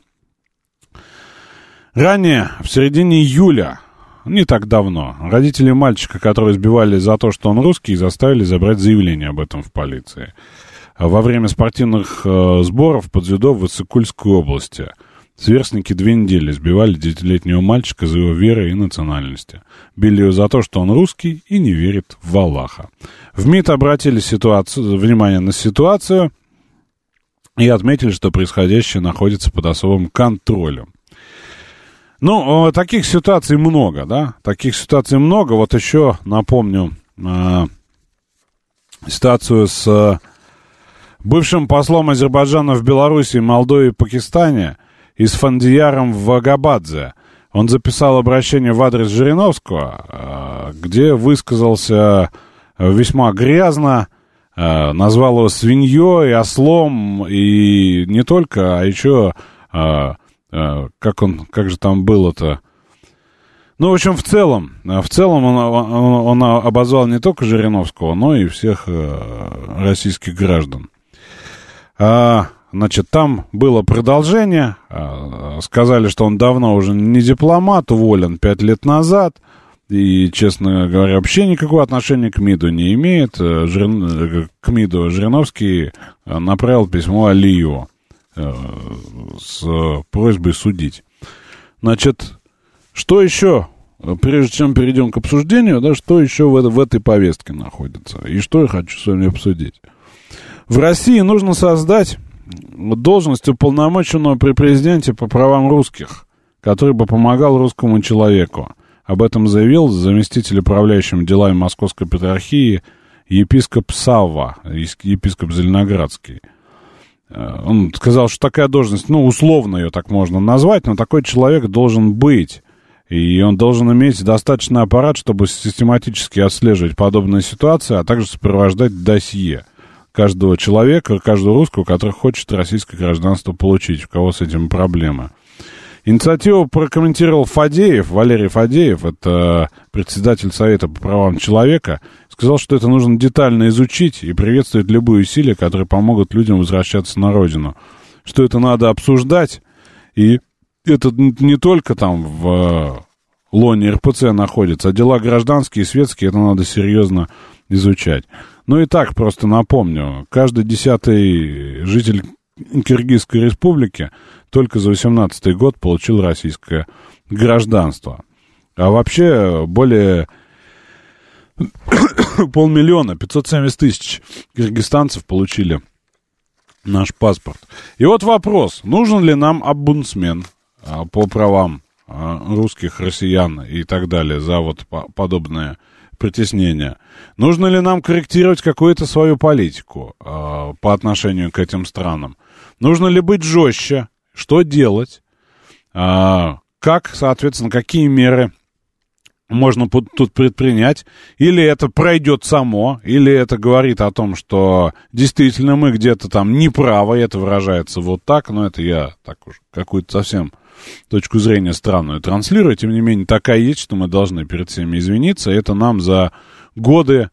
Ранее, в середине июля, не так давно, родители мальчика, которого избивали за то, что он русский, заставили забрать заявление об этом в полиции. Во время спортивных сборов по дзюдо в Иссык-Кульской области сверстники 2 недели избивали 9-летнего мальчика за его верой и национальности. Били его за то, что он русский и не верит в Аллаха. В МИД обратили внимание на ситуацию и отметили, что происходящее находится под особым контролем. Ну, таких ситуаций много, да? Таких ситуаций много. Вот еще напомню ситуацию с бывшим послом Азербайджана в Беларуси, Молдове и Пакистане Исфандияром Вагабадзе. Он записал обращение в адрес Жириновского, где высказался весьма грязно, назвал его свиньей, ослом, и не только, а еще... как же там было-то? Ну, в общем, в целом он обозвал не только Жириновского, но и всех российских граждан. Значит, там было продолжение. Сказали, что он давно уже не дипломат, уволен 5 лет назад. И, честно говоря, вообще никакого отношения к МИДу не имеет. К МИДу Жириновский направил письмо Алиеву с просьбой судить. Значит, что еще, прежде чем перейдем к обсуждению, да, что еще в этой повестке находится, и что я хочу с вами обсудить. В России нужно создать должность уполномоченного при президенте по правам русских, который бы помогал русскому человеку. Об этом заявил заместитель управляющим делами Московской патриархии епископ Савва, епископ Зеленоградский. Он сказал, что такая должность, ну, условно ее так можно назвать, но такой человек должен быть. И он должен иметь достаточный аппарат, чтобы систематически отслеживать подобные ситуации, а также сопровождать досье каждого человека, каждого русского, который хочет российское гражданство получить, у кого с этим проблемы. Инициативу прокомментировал Фадеев, Валерий Фадеев, это председатель Совета по правам человека, сказал, что это нужно детально изучить и приветствует любые усилия, которые помогут людям возвращаться на родину. Что это надо обсуждать, и это не только там в лоне РПЦ находится, а дела гражданские и светские, это надо серьезно изучать. Ну и так, просто напомню, каждый 10-й житель Киргизской республики только за 18-й год получил российское гражданство. А вообще более 500 000, 570 тысяч киргизстанцев получили наш паспорт. И вот вопрос, нужен ли нам омбудсмен по правам русских, россиян и так далее за вот подобное притеснение. Нужно ли нам корректировать какую-то свою политику по отношению к этим странам? Нужно ли быть жестче? Что делать? как, соответственно, какие меры можно тут предпринять, или это пройдет само, или это говорит о том, что действительно мы где-то там неправы, это выражается вот так, но это я так уж какую-то совсем точку зрения странную транслирую, тем не менее такая есть, что мы должны перед всеми извиниться, это нам за годы,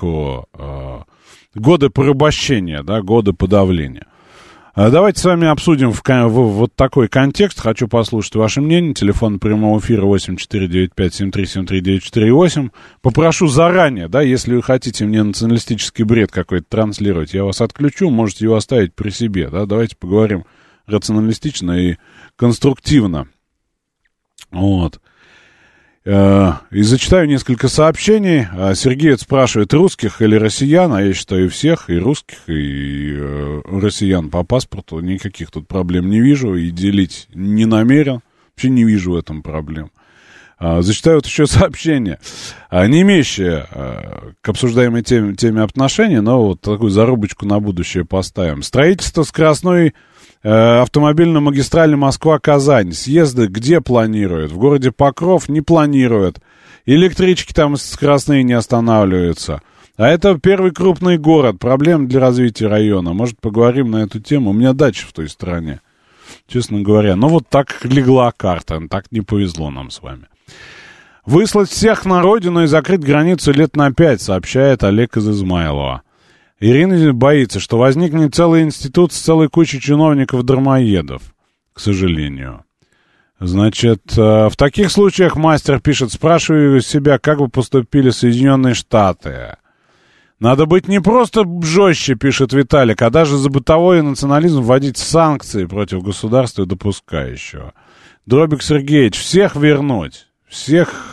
годы порабощения, да, годы подавления. Давайте с вами обсудим вот такой контекст. Хочу послушать ваше мнение. Телефон прямого эфира 8495-7373-948. Попрошу заранее, да, если вы хотите мне националистический бред какой-то транслировать, я вас отключу, можете его оставить при себе. Да? Давайте поговорим рационалистично и конструктивно. Вот. И зачитаю несколько сообщений. Сергей спрашивает, русских или россиян, а я считаю всех, и русских, и россиян по паспорту. Никаких тут проблем не вижу, и делить не намерен. Вообще не вижу в этом проблем. Зачитаю вот еще сообщение, не имеющее к обсуждаемой теме отношения, но вот такую зарубочку на будущее поставим. Строительство скоростной автомобильно-магистрали Москва-Казань. Съезды где планируют? В городе Покров не планируют. Электрички там скоростные не останавливаются. А это первый крупный город. Проблем для развития района. Может, поговорим на эту тему? У меня дача в той стороне, честно говоря. Но вот так легла карта. Так не повезло нам с вами. Выслать всех на родину и закрыть границу лет на 5, сообщает Олег из Измайлова. Ирина боится, что возникнет целый институт с целой кучей чиновников-дармоедов, к сожалению. Значит, в таких случаях мастер пишет, спрашиваю себя, как бы поступили Соединенные Штаты. Надо быть не просто жестче, пишет Виталик, а даже за бытовой национализм вводить санкции против государства допускающего. Дробик Сергеевич, всех вернуть, всех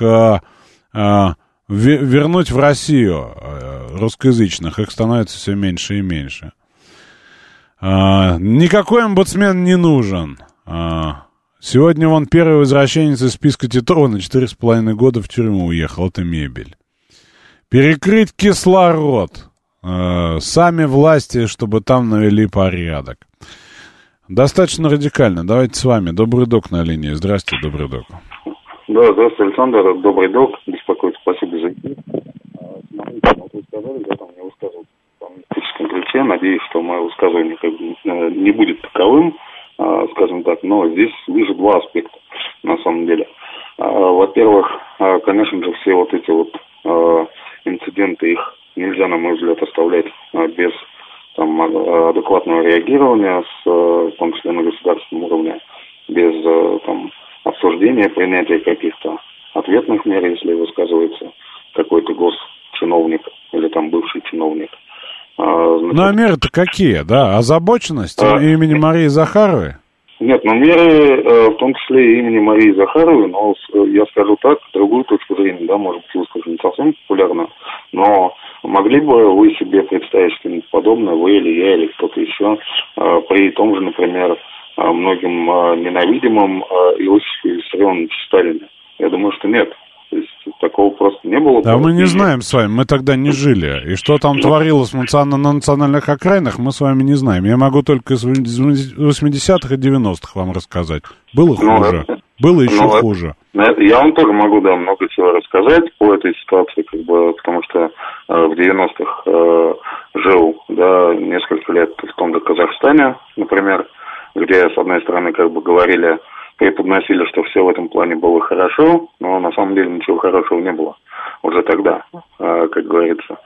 вернуть в Россию русскоязычных, их становится все меньше и меньше. Никакой омбудсмен не нужен. Сегодня вон первый возвращенец из списка Титова на 4,5 года в тюрьму уехал. Это мебель. Перекрыть кислород. Сами власти, чтобы там навели порядок. Достаточно радикально. Давайте с вами. Добрый док на линии. Здравствуйте, добрый док. Да, здравствуйте, Александр. Добрый док. Беспокоит. Спасибо за эфир. Смотрите, вот вы сказали, да, там я высказывал в политическом ключе. Надеюсь, что мое высказывание как бы не будет таковым, скажем так. Но здесь вижу два аспекта, на самом деле. Во-первых, конечно же, все вот эти вот инциденты, их нельзя, на мой взгляд, оставлять без там адекватного реагирования, в том числе на государственном уровне, без там обсуждения, принятия каких-то ответных мер, если высказывается какой-то госчиновник или там бывший чиновник. Значит, ну, а меры-то какие, да? Озабоченность имени Марии Захаровой? Нет, ну меры в том числе имени Марии Захаровой, но я скажу так, другую точку зрения, да, может быть, выскажу не совсем популярно, но могли бы вы себе представить что-нибудь подобное, вы или я, или кто-то еще, при том же, например, многим ненавидимом Иосифе Виссарионовиче Сталине? Я думаю, что нет. То есть такого просто не было. Да, мы не знаем с вами, мы тогда не жили. И что там творилось на национальных окраинах, мы с вами не знаем. Я могу только из 80-х и 90-х вам рассказать. Было хуже. Было еще хуже. Я вам тоже могу, да, много чего рассказать по этой ситуации, как бы, потому что в 90-х жил, да, несколько лет в том же Казахстане, например, где, с одной стороны, как бы говорили, преподносили, что все в этом плане было хорошо, но на самом деле ничего хорошего не было уже тогда, как говорится.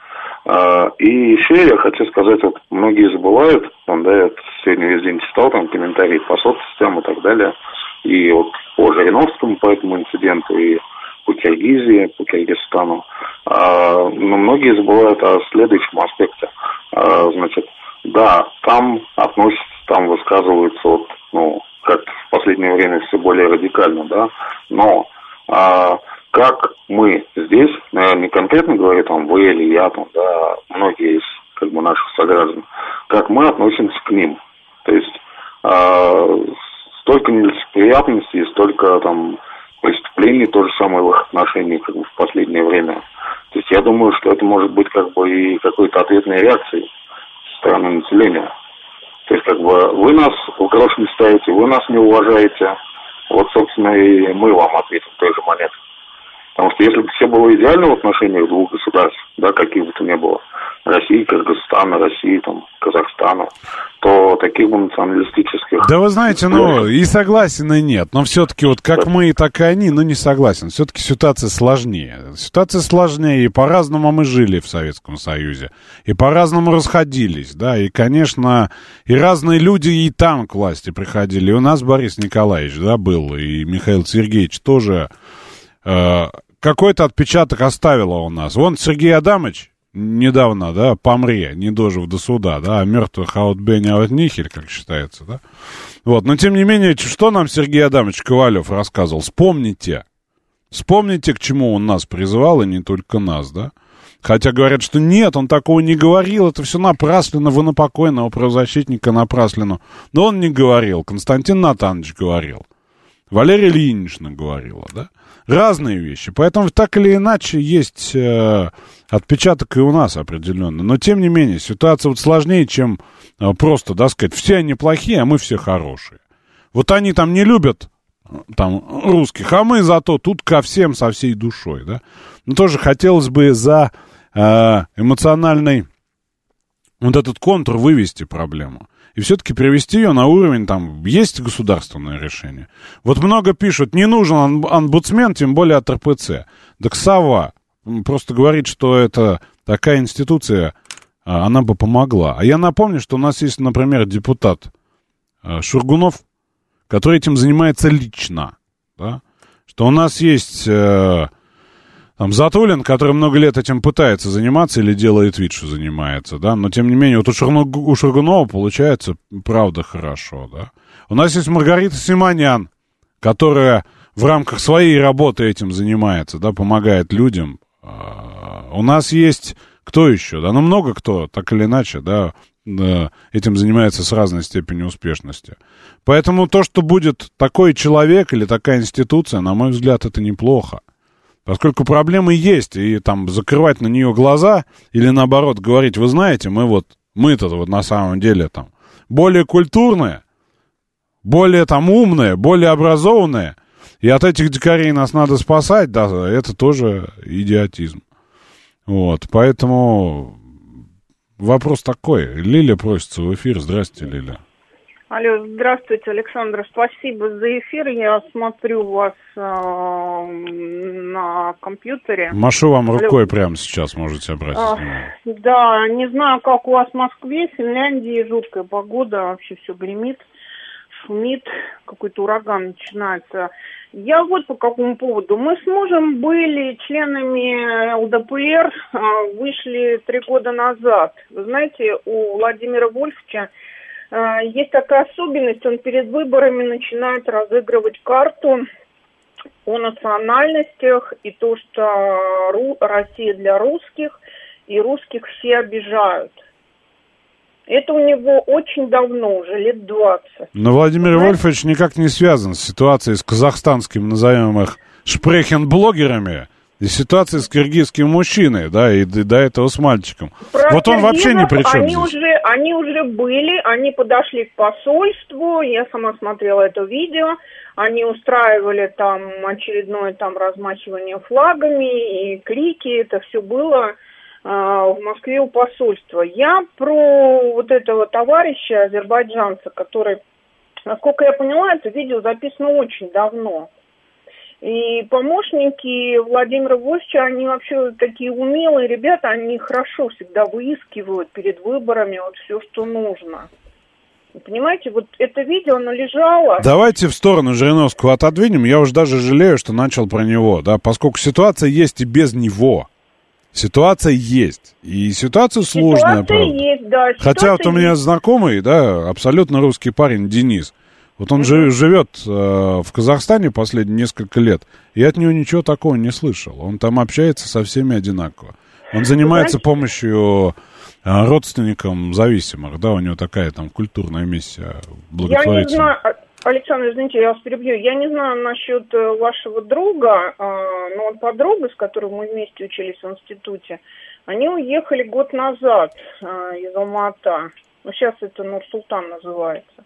И еще я хочу сказать, вот многие забывают, там, да, я сегодня весь день читал там комментарии по соцсетям и так далее, и вот по Жириновскому по этому инциденту, и по Киргизии, по Киргизстану, но многие забывают о следующем аспекте. Значит, да, там относятся, там высказываются, вот, ну, как-то в последнее время все более радикально, да, но как мы здесь, не конкретно говорю, там, вы или я, там, да, многие из, как бы, наших сограждан, как мы относимся к ним, то есть столько нелицеприятностей, столько, там, преступлений, то же самое в их отношении, как бы, в последнее время, то есть я думаю, что это может быть, как бы, и какой-то ответной реакцией со стороны населения. То есть, как бы, вы нас в грош не ставите, вы нас не уважаете, Вот, собственно, и мы вам ответим той же монетой. Потому что если бы все было идеально в отношениях двух государств, да, каких бы то ни было, России, Кыргызстана, России, там, Казахстана, то таких бы националистических... Да вы знаете, ну, и согласен, и нет. Но все-таки вот как мы, так и они, ну, не согласен. Все-таки ситуация сложнее. Ситуация сложнее, и по-разному мы жили в Советском Союзе, и по-разному расходились, да, и, конечно, и разные люди и там к власти приходили. И у нас Борис Николаевич, да, был, и Михаил Сергеевич тоже... какой-то отпечаток оставила у нас. Вон Сергей Адамович недавно, да, помре, не дожив до суда, да, а мертвых аут бен аут нихель, как считается, да. Вот, но тем не менее, что нам Сергей Адамович Ковалев рассказывал? Вспомните, к чему он нас призывал, и не только нас, да. Хотя говорят, что нет, он такого не говорил, это все напрасленно, вы на покойного правозащитника напрасленно. Но он не говорил, Константин Натанович говорил, Валерия Ильинична говорила, да. Разные вещи. Поэтому так или иначе есть отпечаток и у нас определенно. Но тем не менее, ситуация вот сложнее, чем просто, да, сказать, все они плохие, а мы все хорошие. Вот они там не любят там русских, а мы зато тут ко всем со всей душой, да. Но тоже хотелось бы за эмоциональный вот этот контур вывести проблему. И все-таки привести ее на уровень, там, есть государственное решение. Вот много пишут, не нужен омбудсмен, тем более от РПЦ. Так сова просто говорит, что это такая институция, она бы помогла. А я напомню, что у нас есть, например, депутат Шургунов, который этим занимается лично. Да? Что у нас есть... Там Затулин, который много лет этим пытается заниматься или делает вид, что занимается, да, но тем не менее, вот у Шургунова получается, правда, хорошо, да. У нас есть Маргарита Симонян, которая в рамках своей работы этим занимается, да, помогает людям. У нас есть, кто еще, да, ну много кто, так или иначе, да, этим занимается с разной степенью успешности. Поэтому то, что будет такой человек или такая институция, на мой взгляд, это неплохо. Поскольку проблемы есть, и там закрывать на нее глаза, или наоборот говорить, вы знаете, мы-то вот на самом деле там более культурные, более там умные, более образованные, и от этих дикарей нас надо спасать, да, это тоже идиотизм. Вот, поэтому вопрос такой. Лиля просится в эфир. Здравствуйте, Лиля. Алло, здравствуйте, Александр, спасибо за эфир, я смотрю вас на компьютере. Машу вам рукой прямо сейчас, можете обратить внимание. Да, не знаю, как у вас в Москве, в Финляндии жуткая погода, вообще все гремит, шумит, какой-то ураган начинается. Я вот по какому поводу. Мы с мужем были членами ЛДПР, вышли 3 года назад. Вы знаете, у Владимира Вольфовича есть такая особенность, он перед выборами начинает разыгрывать карту о национальностях и то, что Россия для русских, и русских все обижают. Это у него очень давно, уже лет 20. Но Владимир Вольфович никак не связан с ситуацией с казахстанским, назовем их, шпрехен-блогерами, и ситуацией с киргизским мужчиной, да, и до этого с мальчиком. Про вот он вообще ни при чем здесь. Они уже были, они подошли к посольству, я сама смотрела это видео, они устраивали там очередное там размахивание флагами и крики, это все было в Москве у посольства. Я про вот этого товарища азербайджанца, который, насколько я поняла, это видео записано очень давно. И помощники Владимира Вольфовича, они вообще такие умелые ребята, они хорошо всегда выискивают перед выборами вот все, что нужно. Понимаете, вот это видео, оно лежало... Давайте в сторону Жириновского отодвинем, я уже даже жалею, что начал про него, да, поскольку ситуация есть и без него. Ситуация есть. И ситуация сложная, правда. Есть, да, хотя вот у меня знакомый, да, абсолютно русский парень, Денис. Вот он живет в Казахстане последние несколько лет, и от него ничего такого не слышал. Он там общается со всеми одинаково. Он занимается помощью родственникам зависимых, да, у него такая там культурная миссия благотворительная. Я не знаю, Александр, извините, я вас перебью. Я не знаю насчет вашего друга, но вот подруга, с которой мы вместе учились в институте, они уехали год назад из Алматы. Ну, сейчас это Нур-Султан называется.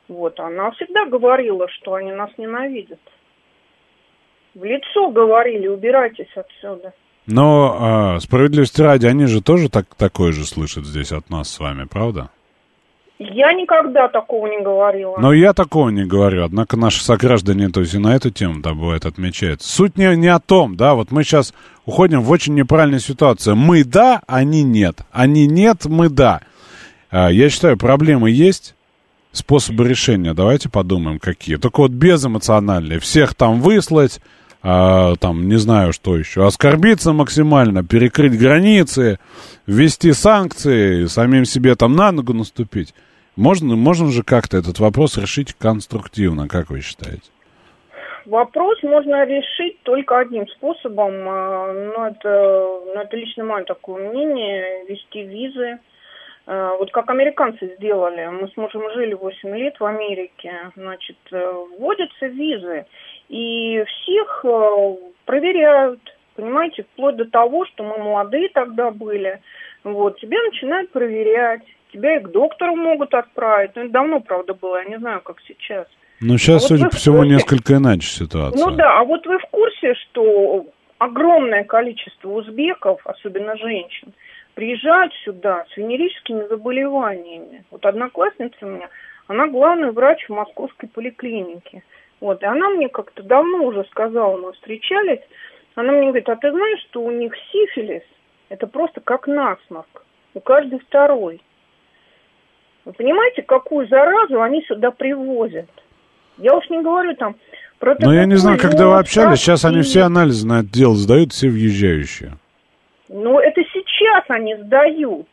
Вот, она всегда говорила, что они нас ненавидят. В лицо говорили, убирайтесь отсюда. Но справедливости ради, они же тоже такое же слышат здесь от нас с вами, правда? Я никогда такого не говорила. Но я такого не говорю, однако наши сограждане, то есть и на эту тему, да, бывает, отмечают. Суть не о том, да, вот мы сейчас уходим в очень неправильную ситуацию. Мы да, они нет. Они нет, мы да. Я считаю, проблемы есть, способы решения, давайте подумаем, какие. Только вот безэмоциональные. Всех там выслать, там, не знаю, что еще, оскорбиться максимально, перекрыть границы, ввести санкции, самим себе там на ногу наступить. Можно же как-то этот вопрос решить конструктивно, как вы считаете? Вопрос можно решить только одним способом, это лично мое такое мнение, ввести визы. Вот как американцы сделали, мы с мужем жили 8 лет в Америке, значит, вводятся визы, и всех проверяют, понимаете, вплоть до того, что мы молодые тогда были, вот, тебя начинают проверять, тебя и к доктору могут отправить, это давно, правда, было, я не знаю, как сейчас. Ну, сейчас, судя по всему, несколько иначе ситуация. Ну да, а вот вы в курсе, что огромное количество узбеков, особенно женщин, приезжают сюда с венерическими заболеваниями. Вот одноклассница у меня, она главный врач в московской поликлинике. Вот, и она мне как-то давно уже сказала, мы встречались, она мне говорит, а ты знаешь, что у них сифилис, это просто как насморк, у каждой второй. Вы понимаете, какую заразу они сюда привозят? Я уж не говорю там про... Ну, я не знаю, когда вы общались, сейчас они все анализы на это дело сдают, все въезжающие. Ну, это сейчас они сдают.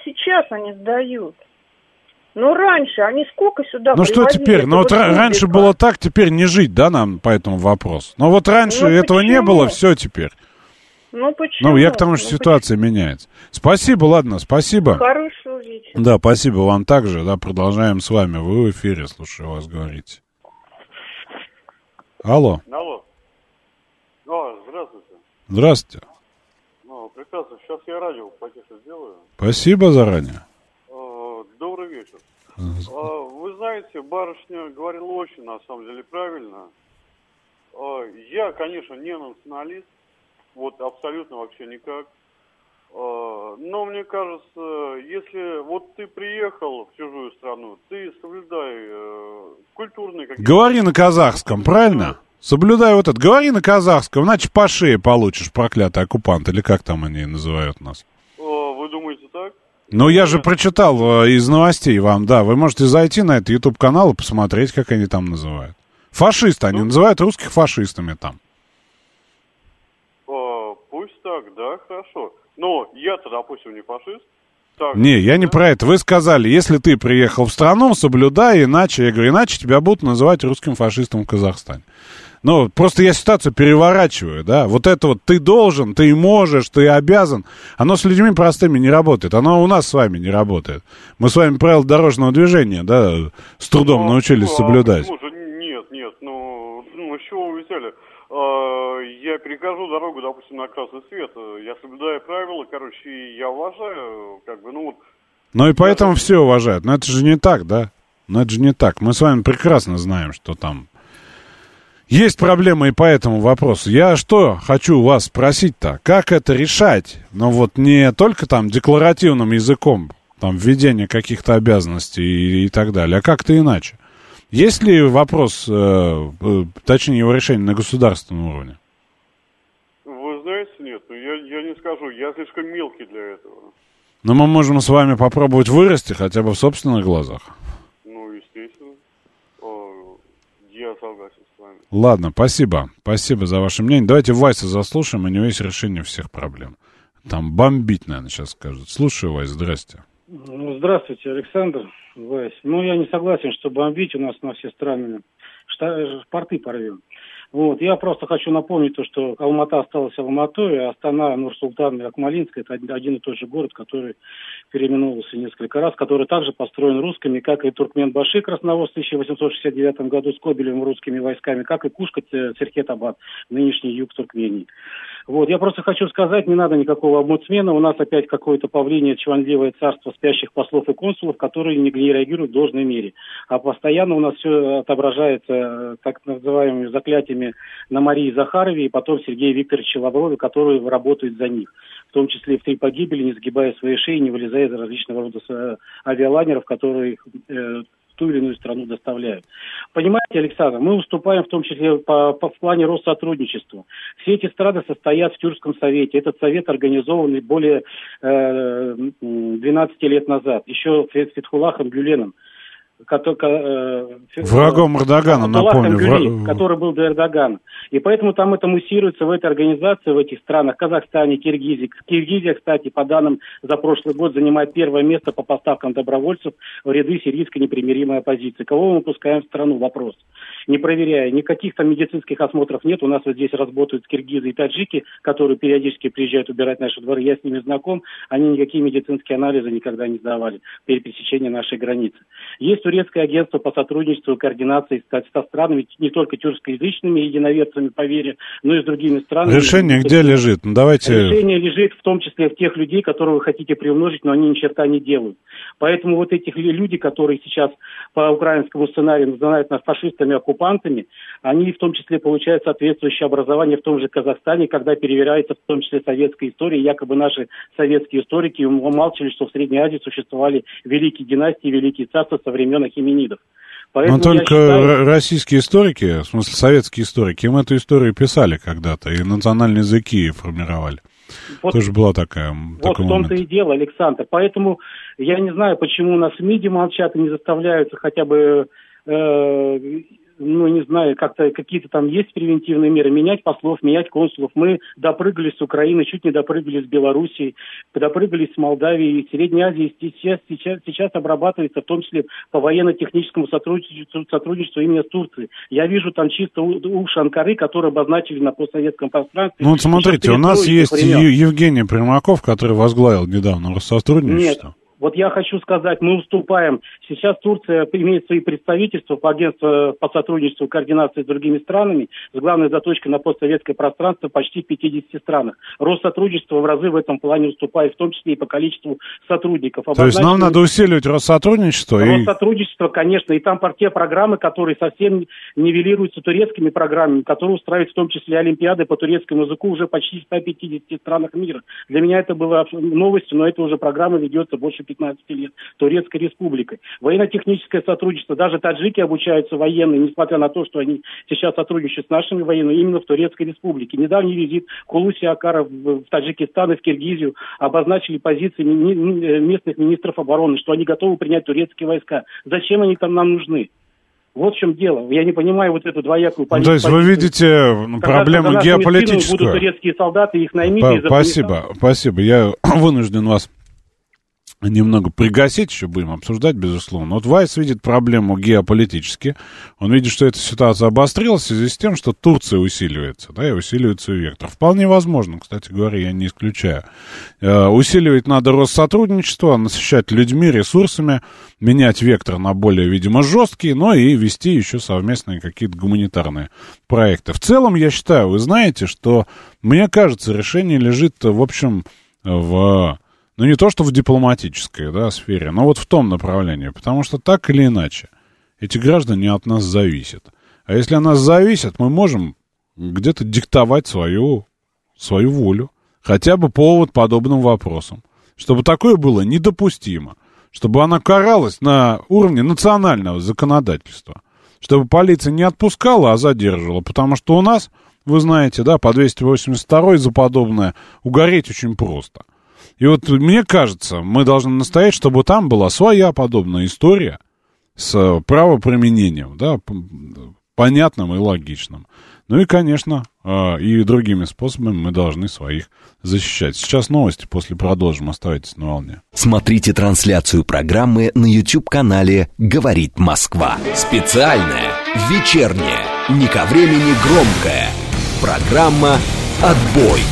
Но раньше они сколько сюда привозили? Ну, что теперь? Ну, вот раньше было так, теперь не жить, да, нам по этому вопросу? Но вот раньше этого не было, все теперь. Ну, почему? Ну, я к тому, что ситуация меняется. Спасибо, ладно, спасибо. Хорошего вечера. Да, спасибо вам также, да, продолжаем с вами. Вы в эфире, слушаю вас, говорите. Алло. Алло. Здравствуйте. Здравствуйте. Прекрасно. Сейчас я радио потише сделаю. Спасибо заранее. Добрый вечер. Вы знаете, барышня говорила очень, на самом деле, правильно. Я, конечно, не националист. Вот абсолютно вообще никак. Но мне кажется, если вот ты приехал в чужую страну, ты соблюдай культурные какие-то... Говори на казахском, правильно? Соблюдай вот это. Говори на казахском, иначе по шее получишь, проклятый оккупант, или как там они называют нас. Вы думаете так? Ну, я же прочитал из новостей вам, да. Вы можете зайти на этот YouTube-канал и посмотреть, как они там называют. Фашисты, они называют русских фашистами там. Пусть так, да, хорошо. Но я-то, допустим, не фашист. Так, не, я не про это. Вы сказали, если ты приехал в страну, соблюдай, иначе, я говорю, иначе тебя будут называть русским фашистом в Казахстане. Ну, просто я ситуацию переворачиваю, да. Вот это вот ты должен, ты можешь, ты обязан. Оно с людьми простыми не работает. Оно у нас с вами не работает. Мы с вами правила дорожного движения, да, с трудом научились соблюдать. Нет, ну, с чего вы взяли? Я перехожу дорогу, допустим, на красный свет. Я соблюдаю правила, и я уважаю, Ну и поэтому все уважают. Но это же не так, да? Но это же не так. Мы с вами прекрасно знаем, что там есть проблемы и по этому вопросу. Я что хочу вас спросить-то? Как это решать? Ну вот не только там декларативным языком, там введение каких-то обязанностей и так далее, а как-то иначе. Есть ли вопрос, точнее его решение на государственном уровне? Вы знаете, нет, я не скажу, я слишком мелкий для этого. Но мы можем с вами попробовать вырасти хотя бы в собственных глазах. Ну, естественно. Я согласен с вами. Ладно, спасибо. Спасибо за ваше мнение. Давайте Вайса заслушаем, у него есть решение всех проблем. Там бомбить, наверное, сейчас скажут. Слушаю, Вайс, здрасте. Здравствуйте, Александр. Вайс. Ну, я не согласен, что бомбить у нас на все страны порты порвем. Вот, я просто хочу напомнить то, что Алмата осталась Алматой, а Астана, Нур-Султан и Акмалинск — это один и тот же город, который переименовался несколько раз, который также построен русскими, как и Туркменбаши, Красновоз в 1869 году с Кобелевым русскими войсками, как и Кушка, Церкет-Абад, нынешний юг Туркмении. Вот, я просто хочу сказать, не надо никакого омбудсмена, у нас опять какое-то павлиние, чванливое царство спящих послов и консулов, которые не реагируют в должной мере. А постоянно у нас все отображается так называемыми заклятиями на Марии Захарове и потом Сергея Викторовича Лаврове, которые работают за них. В том числе и в 3 погибели, не сгибая свои шеи, не вылезая из различного рода авиалайнеров, которые ту или иную страну доставляют. Понимаете, Александр, мы уступаем в том числе в плане Россотрудничества. Все эти страны состоят в Тюркском совете. Этот совет организованный более 12 лет назад, еще Фетхуллахом Гюленом. Врагом Эрдогана, напомню. Который был до Эрдогана. И поэтому там это муссируется в этой организации, в этих странах, Казахстане, Киргизии. Киргизия, кстати, по данным за прошлый год, занимает 1-е место по поставкам добровольцев в ряды сирийской непримиримой оппозиции. Кого мы пускаем в страну? Вопрос. Не проверяя, никаких там медицинских осмотров нет. У нас вот здесь работают киргизы и таджики, которые периодически приезжают убирать наши дворы. Я с ними знаком. Они никакие медицинские анализы никогда не сдавали при пересечении нашей границы. Есть турецкое агентство по сотрудничеству и координации со странами, не только тюркскоязычными единоверцами, по вере, но и с другими странами. Решение где лежит? Ну, давайте... Решение лежит в том числе в тех людей, которые вы хотите приумножить, но они ни черта не делают. Поэтому вот этих люди, которые сейчас по украинскому сценарию называют нас фашистами, оккупантами, они в том числе получают соответствующее образование в том же Казахстане, когда переверяется в том числе советская история. Якобы наши советские историки умалчивали, что в Средней Азии существовали великие династии, великие царства со времен ахименидов. Поэтому но только российские историки, в смысле советские историки, им эту историю писали когда-то, и национальные языки формировали. Вот, тоже была такая... Вот в том-то и дело, Александр. Поэтому я не знаю, почему у нас СМИ молчат и не заставляются хотя бы... не знаю, как-то какие-то там есть превентивные меры, менять послов, менять консулов. Мы допрыгали с Украины, чуть не допрыгали с Белоруссии, допрыгали с Молдавии, и Средней Азии сейчас обрабатывается, в том числе по военно-техническому сотрудничеству именно с Турцией. Я вижу там чисто уши Анкары, которые обозначили на постсоветском пространстве. Ну вот смотрите, у нас есть Евгений Примаков, который возглавил недавно Россотрудничество. Нет. Вот я хочу сказать, мы уступаем. Сейчас Турция имеет свои представительства по агентству по сотрудничеству и координации с другими странами, с главной заточкой на постсоветское пространство почти в 50 странах. Россотрудничество в разы в этом плане уступает, в том числе и по количеству сотрудников. То есть нам надо усиливать Россотрудничество? Россотрудничество, конечно. И там те программы, которые совсем нивелируются турецкими программами, которые устраивают в том числе олимпиады по турецкому языку уже почти в 150 странах мира. Для меня это было новостью, но это уже программа ведется больше 15 лет Турецкой Республикой. Военно-техническое сотрудничество, даже таджики обучаются военные, несмотря на то, что они сейчас сотрудничают с нашими военными, именно в Турецкой Республике. Недавний визит Хулуси Акаров в Таджикистан и в Киргизию обозначили позиции местных министров обороны, что они готовы принять турецкие войска. Зачем они там нам нужны? Вот в чем дело. Я не понимаю вот эту двоякую позицию. То есть вы видите проблему геополитическую. Будут турецкие солдаты, их наймите. Спасибо. Я вынужден вас немного пригасить, еще будем обсуждать, безусловно. Вот Вайс видит проблему геополитически. Он видит, что эта ситуация обострилась в связи с тем, что Турция усиливается, да, и усиливается ее вектор. Вполне возможно, кстати говоря, я не исключаю. Усиливать надо Россотрудничество, насыщать людьми, ресурсами, менять вектор на более, видимо, жесткий, но и вести еще совместные какие-то гуманитарные проекты. В целом, я считаю, вы знаете, что, мне кажется, решение лежит, в общем, ну, не то, что в дипломатической, да, сфере, но вот в том направлении. Потому что так или иначе эти граждане от нас зависят. А если от нас зависят, мы можем где-то диктовать свою волю. Хотя бы повод подобным вопросам. Чтобы такое было недопустимо. Чтобы она каралась на уровне национального законодательства. Чтобы полиция не отпускала, а задерживала. Потому что у нас, вы знаете, да, по 282 за подобное угореть очень просто. И вот мне кажется, мы должны настоять, чтобы там была своя подобная история с правоприменением, да, понятным и логичным. Ну и, конечно, и другими способами мы должны своих защищать. Сейчас новости, после продолжим. Оставайтесь на волне. Смотрите трансляцию программы на YouTube-канале «Говорит Москва». Специальная, вечерняя, Не ко времени громкая. Программа «Отбой».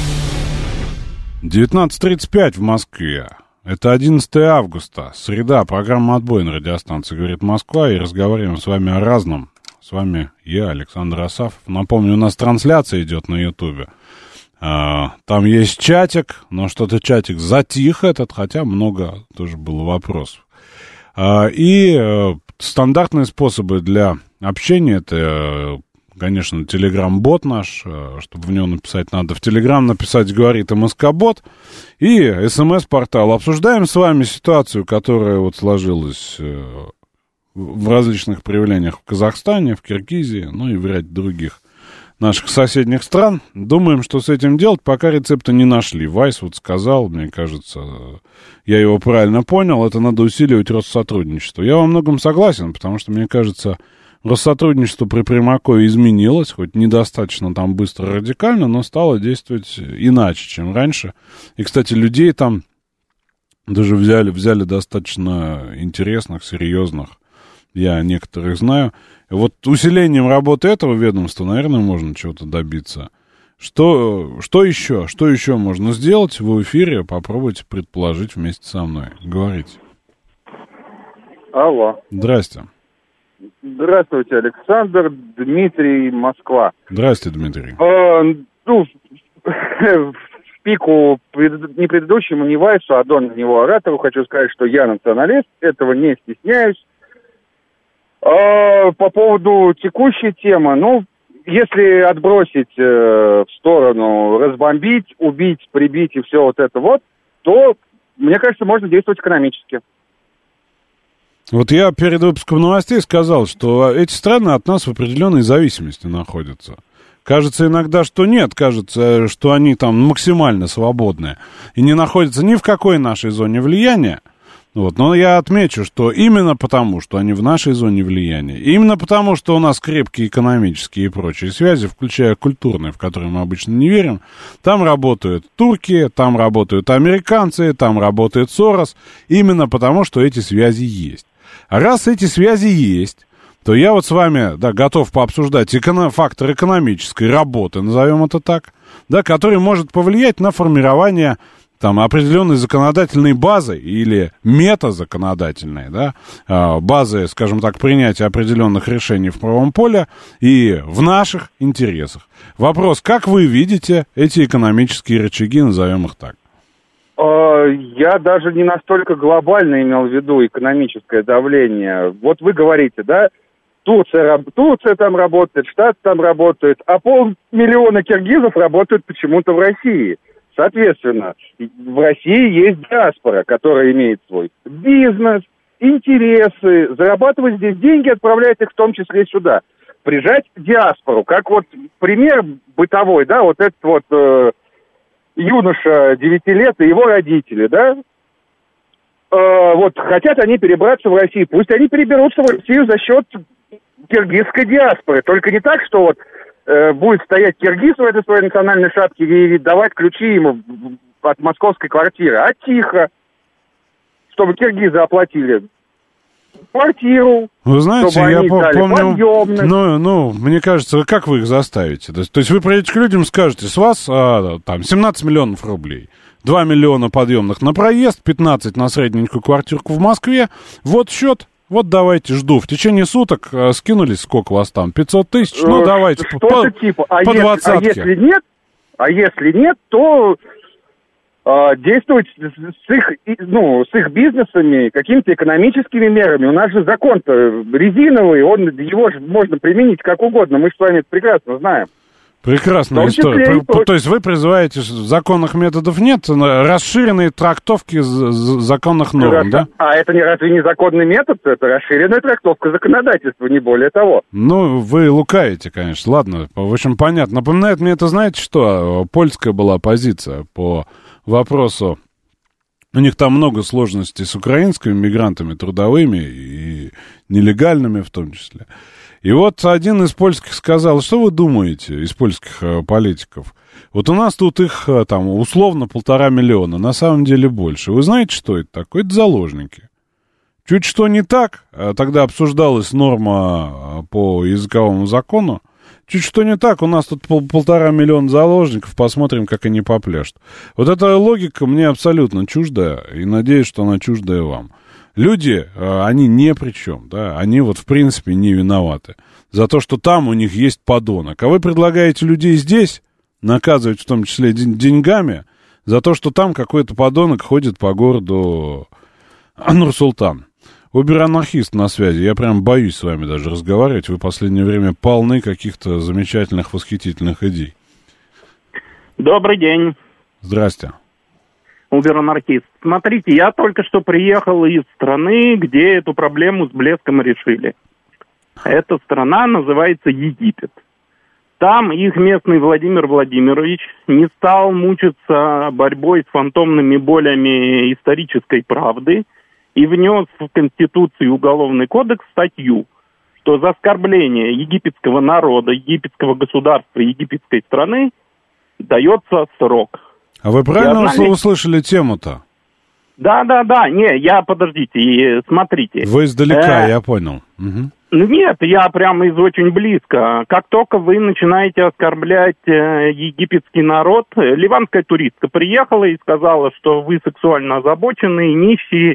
19:35 в Москве. Это 11 августа, среда, программа «Отбой» на радиостанции «Говорит Москва», и разговариваем с вами о разном. С вами я, Александр Асафов. Напомню, у нас трансляция идет на Ютубе. Там есть чатик, но что-то чатик затих этот, хотя много тоже было вопросов. И стандартные способы для общения, это, конечно, Telegram-бот наш, чтобы в него написать, надо в Telegram написать «Говорит МСК-бот», и СМС-портал. Обсуждаем с вами ситуацию, которая вот сложилась в различных проявлениях в Казахстане, в Киргизии, ну и в ряде других наших соседних стран. Думаем, что с этим делать, пока рецепта не нашли. Вайс вот сказал, мне кажется, я его правильно понял, это надо усиливать Россотрудничество. Я во многом согласен, потому что, мне кажется, Россотрудничество при Примакове изменилось, хоть недостаточно там быстро, радикально, но стало действовать иначе, чем раньше. И, кстати, людей там даже взяли достаточно интересных, серьезных. Я некоторых знаю. Вот усилением работы этого ведомства, наверное, можно чего-то добиться. Что еще? Что еще можно сделать в эфире? Попробуйте предположить вместе со мной. Говорите. Алло. Здрасте. Здравствуйте, Александр. Дмитрий, Москва. Здрасте, Дмитрий. В пику не предыдущему, не Вайсу, а до него оратору хочу сказать, что я националист, этого не стесняюсь. По поводу текущей темы, если отбросить в сторону, разбомбить, убить, прибить и все вот это вот, то, мне кажется, можно действовать экономически. Вот я перед выпуском новостей сказал, что эти страны от нас в определенной зависимости находятся. Кажется иногда, что нет, кажется, что они там максимально свободные и не находятся ни в какой нашей зоне влияния. Вот. Но я отмечу, что именно потому, что они в нашей зоне влияния, именно потому, что у нас крепкие экономические и прочие связи, включая культурные, в которые мы обычно не верим, там работают турки, там работают американцы, там работает Сорос, именно потому, что эти связи есть. А раз эти связи есть, то я вот с вами, готов пообсуждать фактор экономической работы, назовем это так, который может повлиять на формирование там определенной законодательной базы или метазаконодательной, базы, скажем так, принятия определенных решений в правом поле и в наших интересах. Вопрос, как вы видите эти экономические рычаги, назовем их так? Я даже не настолько глобально имел в виду экономическое давление. Вот вы говорите, Турция там работает, Штаты там работают, а 500 000 киргизов работают почему-то в России. Соответственно, в России есть диаспора, которая имеет свой бизнес, интересы, зарабатывать здесь деньги, отправлять их в том числе сюда. Прижать диаспору, как вот пример бытовой, вот этот юноша 9 лет и его родители, вот хотят они перебраться в Россию, пусть они переберутся в Россию за счет киргизской диаспоры, только не так, что будет стоять киргиз в этой своей национальной шапке и давать ключи ему от московской квартиры, а тихо, чтобы киргизы оплатили квартиру. Вы знаете, я помню, мне кажется, как вы их заставите? То есть вы придете к людям и скажете, с вас 17 миллионов рублей, 2 миллиона подъемных на проезд, 15 на средненькую квартирку в Москве, вот счет. Вот давайте, жду. В течение суток скинулись, сколько у вас там, 500 тысяч? Давайте, что-то типа. по 20-ке. Если нет, то действовать с их бизнесами, какими-то экономическими мерами. У нас же закон-то резиновый, его же можно применить как угодно. Мы же с вами это прекрасно знаем. Прекрасная история. То есть вы призываете, законных методов нет, расширенные трактовки законных норм, да? А это разве не законный метод? Это расширенная трактовка законодательства, не более того. Вы лукавите, конечно. Ладно, в общем, понятно. Напоминает мне это, знаете что? Польская была позиция по вопросу. У них там много сложностей с украинскими мигрантами, трудовыми и нелегальными в том числе. И вот один из польских сказал, что вы думаете, из польских политиков? Вот у нас тут их там условно 1,5 миллиона, на самом деле больше. Вы знаете, что это такое? Это заложники. Чуть что не так, тогда обсуждалась норма по языковому закону, Чуть что не так, у нас тут 1,5 миллиона заложников, посмотрим, как они попляшут. Вот эта логика мне абсолютно чуждая, и надеюсь, что она чуждая вам. Люди, они ни при чем, да, они вот в принципе не виноваты за то, что там у них есть подонок. А вы предлагаете людей здесь наказывать, в том числе деньгами, за то, что там какой-то подонок ходит по городу Нур-Султан. Убер-анархист на связи. Я прям боюсь с вами даже разговаривать. Вы в последнее время полны каких-то замечательных, восхитительных идей. Добрый день. Здрасте. Убер-анархист. Смотрите, я только что приехал из страны, где эту проблему с блеском решили. Эта страна называется Египет. Там их местный Владимир Владимирович не стал мучиться борьбой с фантомными болями исторической правды и внес в Конституцию и Уголовный кодекс статью, что за оскорбление египетского народа, египетского государства, египетской страны дается срок. А вы правильно услышали тему-то? Да, подождите, смотрите. Вы издалека, я понял. Угу. Нет, я прямо из очень близко. Как только вы начинаете оскорблять египетский народ, ливанская туристка приехала и сказала, что вы сексуально озабоченные, нищие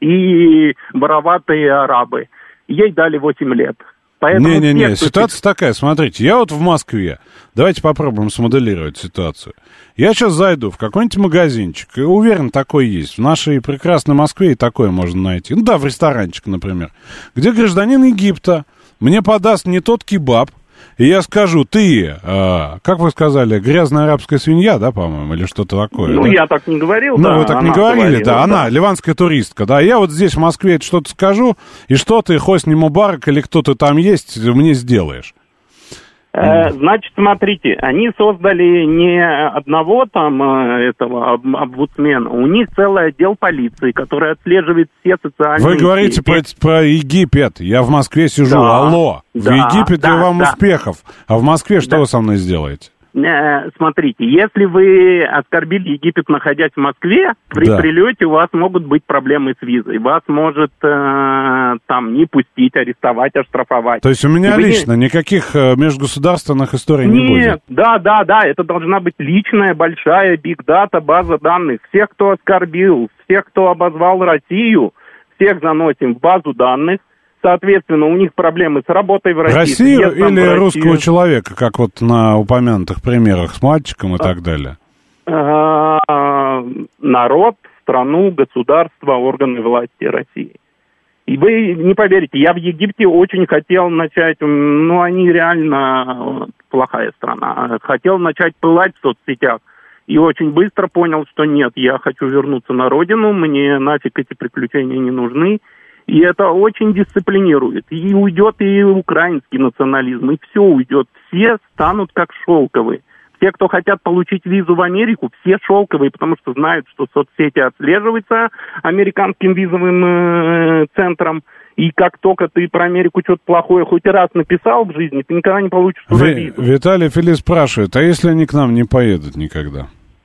и вороватые арабы. Ей дали 8 лет. Не-не-не, ситуация такая, смотрите, я вот в Москве, давайте попробуем смоделировать ситуацию. Я сейчас зайду в какой-нибудь магазинчик, и уверен, такой есть. В нашей прекрасной Москве и такое можно найти. Ну да, в ресторанчик, например, где гражданин Египта мне подаст не тот кебаб, и я скажу, ты, как вы сказали, грязная арабская свинья, да, по-моему, или что-то такое? Ну, да? Я так не говорил, ну, да. Вы так не говорили, говорила, да, она, ливанская туристка, да. Я вот здесь, в Москве, что-то скажу, и что ты, Хосни Мубарак, или кто-то там есть, мне сделаешь. Значит, смотрите, они создали не одного там этого омбудсмена, у них целый отдел полиции, который отслеживает все социальные... Вы говорите про Египет, я в Москве сижу, да, алло, в Египете вам успехов, а в Москве что вы со мной сделаете? Смотрите, если вы оскорбили Египет, находясь в Москве, при прилете у вас могут быть проблемы с визой. Вас может там не пустить, арестовать, оштрафовать. То есть у меня лично никаких межгосударственных историй не будет? Нет, да, это должна быть личная, большая биг-дата, база данных. Всех, кто оскорбил, всех, кто обозвал Россию, всех заносим в базу данных. Соответственно, у них проблемы с работой в России. Россию или русского человека, как вот на упомянутых примерах с мальчиком и так далее? Народ, страну, государство, органы власти России. И вы не поверите, я в Египте очень хотел начать, они реально плохая страна, хотел начать пылать в соцсетях. И очень быстро понял, что нет, я хочу вернуться на родину, мне нафиг эти приключения не нужны. И это очень дисциплинирует. И уйдет и украинский национализм, и все уйдет. Все станут как шелковые. Те, кто хотят получить визу в Америку, все шелковые, потому что знают, что соцсети отслеживаются американским визовым центром. И как только ты про Америку что-то плохое хоть раз написал в жизни, ты никогда не получишь туда визу. Виталий Филипп спрашивает, а если они к нам не поедут никогда?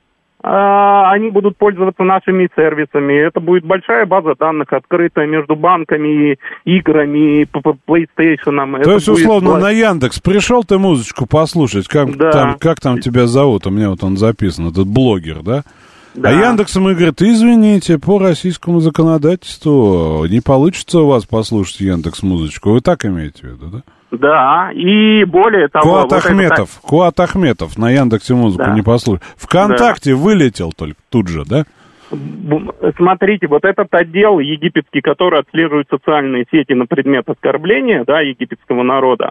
Они будут пользоваться нашими сервисами. Это будет большая база данных, открытая между банками, играми, PlayStation. То есть, условно, на Яндекс пришел ты музычку послушать, как там тебя зовут, у меня вот он записан, этот блогер, да? Да. А Яндекс ему говорит, извините, по российскому законодательству не получится у вас послушать Яндекс.Музычку. Вы так имеете в виду, да? Да, и более того... Куат Ахметов на Яндексе.Музыку не послушал. ВКонтакте вылетел только тут же, да? Смотрите, вот этот отдел египетский, который отслеживает социальные сети на предмет оскорбления, да, египетского народа,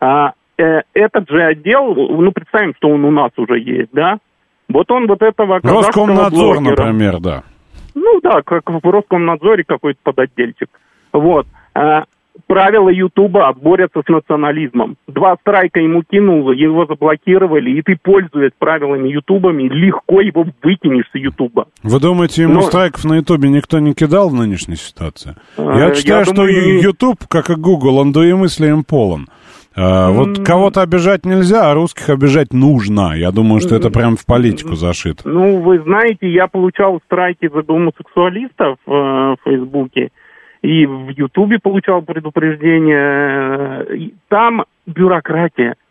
этот же отдел, представим, что он у нас уже есть, да? Вот он вот этого казахского Роскомнадзор, блогера, например, да. Как в Роскомнадзоре какой-то подотдельчик. Вот. Правила Ютуба борются с национализмом. 2 страйка ему кинул, его заблокировали, и ты, пользуясь правилами Ютубами, легко его выкинешь с Ютуба. Вы думаете, ему страйков на Ютубе никто не кидал в нынешней ситуации? Я считаю, что Ютуб, как и Google, он двоемыслием полон. Вот кого-то обижать нельзя, а русских обижать нужно. Я думаю, что это прям в политику зашито. Вы знаете, я получал страйки за гомосексуалистов в Фейсбуке. И в Ютубе получал предупреждение. Там бюрократия.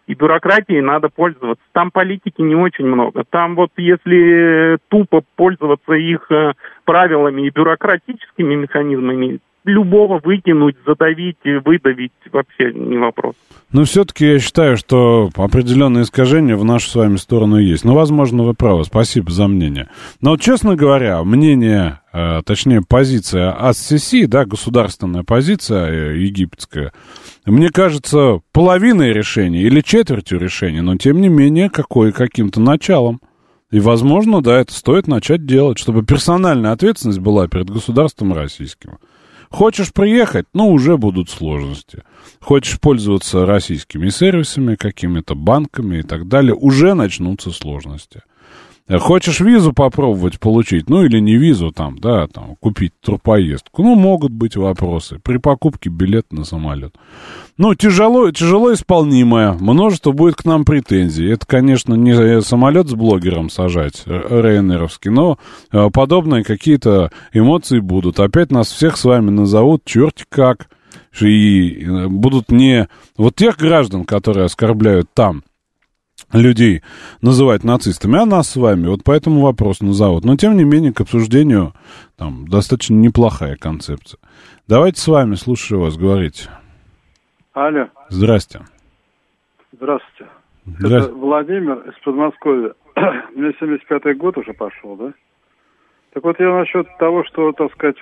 И бюрократией надо пользоваться. Там политики не очень много. Там вот если тупо пользоваться их правилами и бюрократическими механизмами, любого выкинуть, задавить, выдавить вообще не вопрос. Но все-таки я считаю, что определенные искажения в нашу с вами сторону есть. Но, возможно, вы правы. Спасибо за мнение. Но, вот, честно говоря, мнение, точнее, позиция АССИ, да, государственная позиция египетская, мне кажется, половиной решения или четвертью решения, но, тем не менее, каким-то началом. И, возможно, да, это стоит начать делать, чтобы персональная ответственность была перед государством российским. Хочешь приехать, уже будут сложности. Хочешь пользоваться российскими сервисами, какими-то банками и так далее, уже начнутся сложности. Хочешь визу попробовать получить, или не визу купить турпоездку, могут быть вопросы при покупке билета на самолет. Тяжело исполнимое, множество будет к нам претензий. Это, конечно, не самолет с блогером сажать, рейнеровский, но подобные какие-то эмоции будут. Опять нас всех с вами назовут черти как, и будут не вот тех граждан, которые оскорбляют там людей, называть нацистами, а нас с вами вот по этому вопросу назовут. Но, тем не менее, к обсуждению достаточно неплохая концепция. Давайте с вами, слушаю вас, говорите. Алло. Здрасте. Здравствуйте. Это Владимир из Подмосковья. Мне 75-й год уже пошел, да? Так вот, я насчет того, что, так сказать,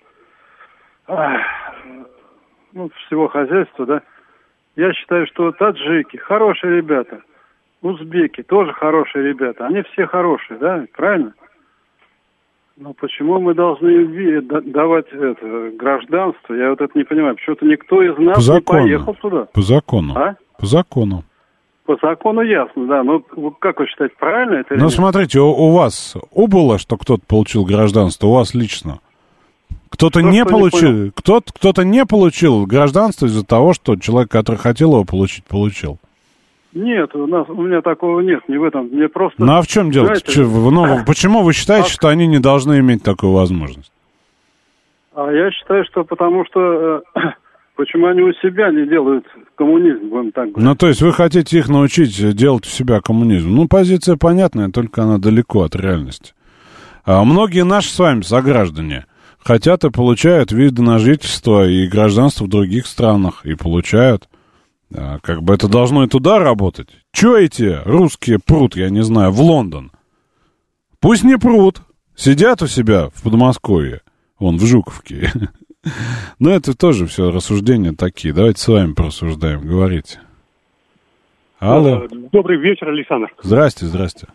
всего хозяйства, да, я считаю, что таджики хорошие ребята, узбеки тоже хорошие ребята, они все хорошие, да, правильно? Но почему мы должны давать гражданство? Я это не понимаю. Почему-то никто из нас не поехал туда. По закону. По закону. По закону ясно, да. Но как вы считаете, правильно это или нет? Смотрите, у вас убыло, что кто-то получил гражданство, у вас лично. Кто-то не получил, кто-то не получил гражданство из-за того, что человек, который хотел его получить, получил. Нет, у меня такого нет, не в этом. Мне просто... А в чем дело? Почему вы считаете, что они не должны иметь такую возможность? А я считаю, что потому что... Почему они у себя не делают коммунизм, будем так говорить? То есть вы хотите их научить делать у себя коммунизм? Позиция понятная, только она далеко от реальности. Многие наши с вами сограждане хотят и получают виды на жительство и гражданство в других странах, и получают... это должно и туда работать. Чё эти русские прут, я не знаю, в Лондон? Пусть не прут. Сидят у себя в Подмосковье. Вон, в Жуковке. Но это тоже все рассуждения такие. Давайте с вами порассуждаем. Говорите. Алло. Добрый вечер, Александр. Здрасте.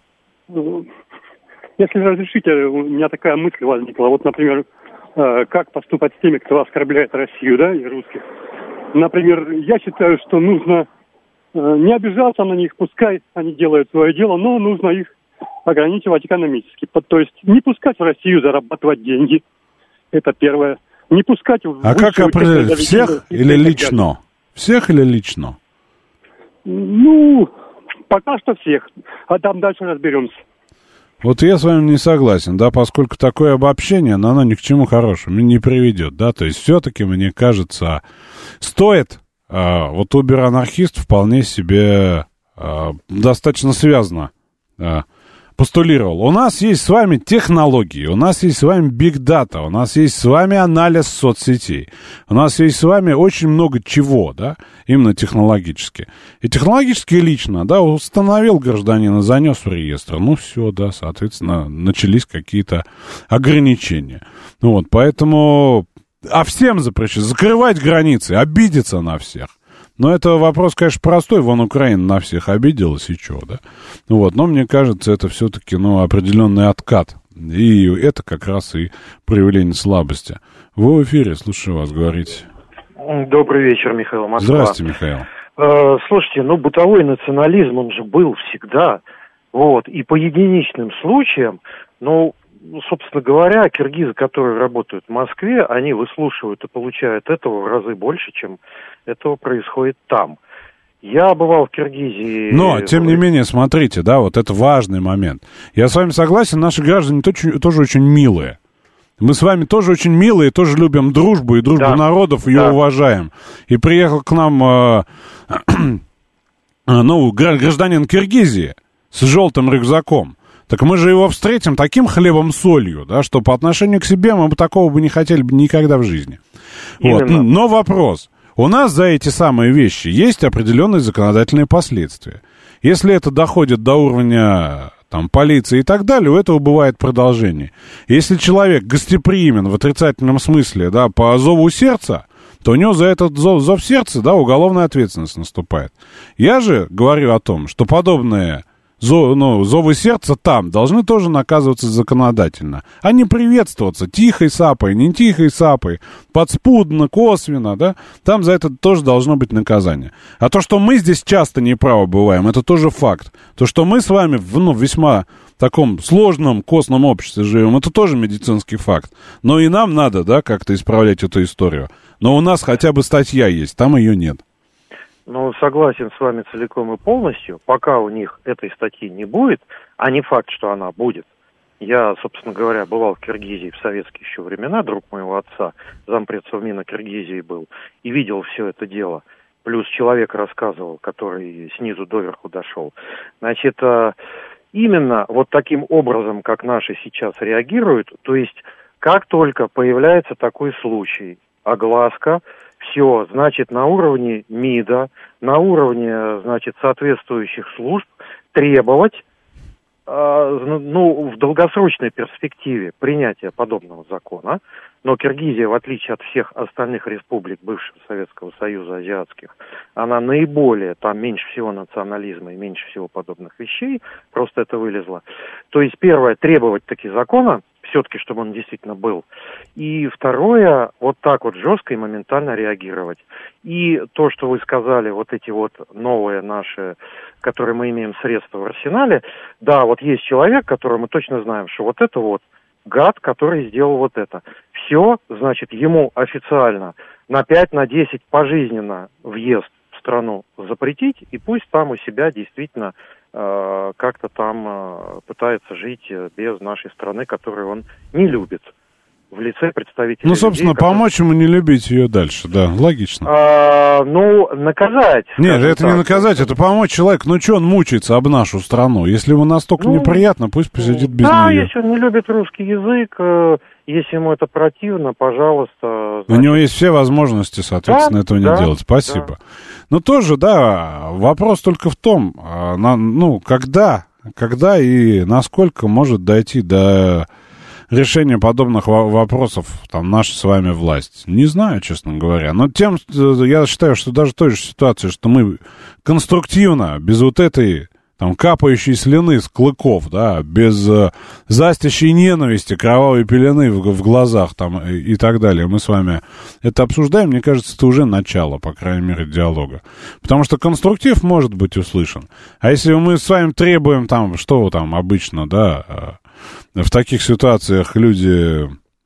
Если разрешите, у меня такая мысль возникла. Вот, например, как поступать с теми, кто оскорбляет Россию, да, и русских? Например, я считаю, что нужно не обижаться на них, пускай они делают свое дело, но нужно их ограничивать экономически. То есть не пускать в Россию зарабатывать деньги. Это первое. Не пускать в... А как определить, всех или лично? Всех или лично? Пока что всех. А там дальше разберемся. Вот я с вами не согласен, да, поскольку такое обобщение, оно ни к чему хорошему не приведет, да, то есть все-таки, мне кажется, стоит, Убер-анархист вполне себе достаточно связно постулировал. У нас есть с вами технологии, у нас есть с вами big data, у нас есть с вами анализ соцсетей, у нас есть с вами очень много чего, да, именно технологически. И технологически лично, да, установил гражданина, занес в реестр, все, да, соответственно, начались какие-то ограничения. Поэтому, всем запрещено закрывать границы, обидеться на всех. Но это вопрос, конечно, простой. Вон Украина на всех обиделась, и что, да? Но мне кажется, это все-таки, определенный откат. И это как раз и проявление слабости. Вы в эфире, слушаю вас, говорите. Добрый вечер, Михаил, Москва. Здравствуйте, Михаил. Слушайте, бытовой национализм, он же был всегда. И по единичным случаям, собственно говоря, киргизы, которые работают в Москве, они выслушивают и получают этого в разы больше, чем этого происходит там. Я бывал в Киргизии... Но, тем не менее, смотрите, да, это важный момент. Я с вами согласен, наши граждане тоже очень милые. Мы с вами тоже очень милые, тоже любим дружбу и дружбу народов, ее уважаем. И приехал к нам гражданин Киргизии с желтым рюкзаком, так мы же его встретим таким хлебом-солью, да, что по отношению к себе мы бы такого бы не хотели бы никогда в жизни. Вот. Но вопрос. У нас за эти самые вещи есть определенные законодательные последствия. Если это доходит до уровня там, полиции и так далее, у этого бывает продолжение. Если человек гостеприимен в отрицательном смысле, да, по зову сердца, то у него за этот зов сердца, да, уголовная ответственность наступает. Я же говорю о том, что подобные зовы сердца там должны тоже наказываться законодательно, а не приветствоваться тихой сапой, не тихой сапой, подспудно, косвенно, да, там за это тоже должно быть наказание. А то, что мы здесь часто неправы бываем, это тоже факт. То, что мы с вами в весьма таком сложном, костном обществе живем, это тоже медицинский факт. Но и нам надо, да, как-то исправлять эту историю. Но у нас хотя бы статья есть, там ее нет. Ну, согласен с вами целиком и полностью. Пока у них этой статьи не будет, а не факт, что она будет. Я, собственно говоря, бывал в Киргизии в советские еще времена, друг моего отца, зампред Совмина Киргизии был, и видел все это дело. Плюс человек рассказывал, который снизу доверху дошел. Значит, именно вот таким образом, как наши сейчас реагируют, то есть как только появляется такой случай, огласка, все, значит, на уровне МИДа, на уровне, значит, соответствующих служб требовать, в долгосрочной перспективе принятия подобного закона. Но Киргизия, в отличие от всех остальных республик бывшего Советского Союза азиатских, она наиболее, там меньше всего национализма и меньше всего подобных вещей, просто это вылезло. То есть, первое, требовать таки закона, все-таки, чтобы он действительно был. И второе, вот так вот жестко и моментально реагировать. И то, что вы сказали, вот эти вот новые наши, которые мы имеем средства в арсенале, да, вот есть человек, которого мы точно знаем, что вот это вот гад, который сделал вот это. Все, значит, ему официально на 5, на 10 пожизненно въезд в страну запретить, и пусть там у себя действительно как-то там пытается жить без нашей страны, которую он не любит, в лице представителей. Ну, собственно, людей, помочь ему не любить ее дальше, да, логично. Наказать. Нет, это не наказать, это помочь человеку. Ну, что он мучается об нашу страну? Если ему настолько неприятно, пусть посидит без нее. Да, если он не любит русский язык, если ему это противно, пожалуйста. У него есть все возможности, соответственно, этого не делать. Спасибо. Да. Но тоже, да, вопрос только в том, когда и насколько может дойти до решения подобных вопросов там наша с вами власть. Не знаю, честно говоря. Но я считаю, что даже в той же ситуации, что мы конструктивно, без вот этой там капающей слюны с клыков, да, без застящей ненависти, кровавой пелены в глазах там и так далее, мы с вами это обсуждаем, мне кажется, это уже начало, по крайней мере, диалога. Потому что конструктив может быть услышан. А если мы с вами требуем там, что там обычно, да, в таких ситуациях люди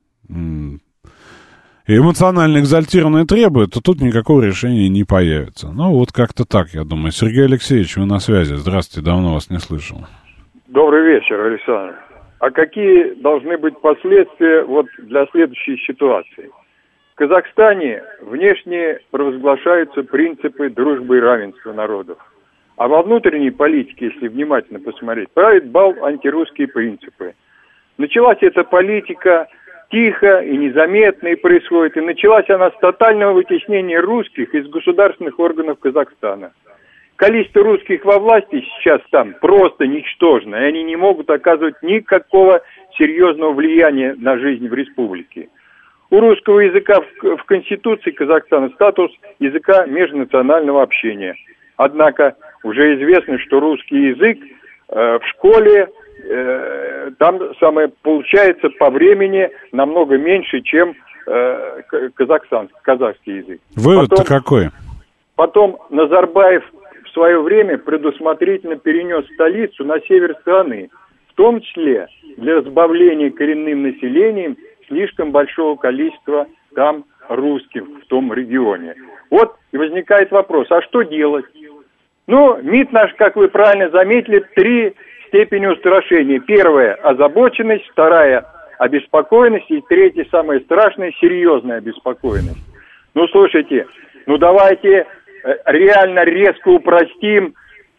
эмоционально экзальтированные требуют, то тут никакого решения не появится. Ну, вот как-то так, я думаю. Сергей Алексеевич, вы на связи. Здравствуйте, давно вас не слышал. Добрый вечер, Александр. А какие должны быть последствия вот для следующей ситуации? В Казахстане внешне провозглашаются принципы дружбы и равенства народов. А во внутренней политике, если внимательно посмотреть, правит бал антирусские принципы. Началась эта политика тихо и незаметно и происходит. И началась она с тотального вытеснения русских из государственных органов Казахстана. Количество русских во власти сейчас там просто ничтожно, и они не могут оказывать никакого серьезного влияния на жизнь в республике. У русского языка в Конституции Казахстана статус языка межнационального общения. Однако уже известно, что русский язык в школе там получается по времени намного меньше, чем казахский язык. Вывод-то какой? Потом Назарбаев в свое время предусмотрительно перенес столицу на север страны, в том числе для разбавления коренным населением слишком большого количества там русских в том регионе. Вот и возникает вопрос, а что делать? Ну, МИД наш, как вы правильно заметили, 3 степени устрашения. Первая – озабоченность, вторая – обеспокоенность, и третья, самая страшная – серьезная обеспокоенность. Ну, слушайте, ну давайте реально резко упростим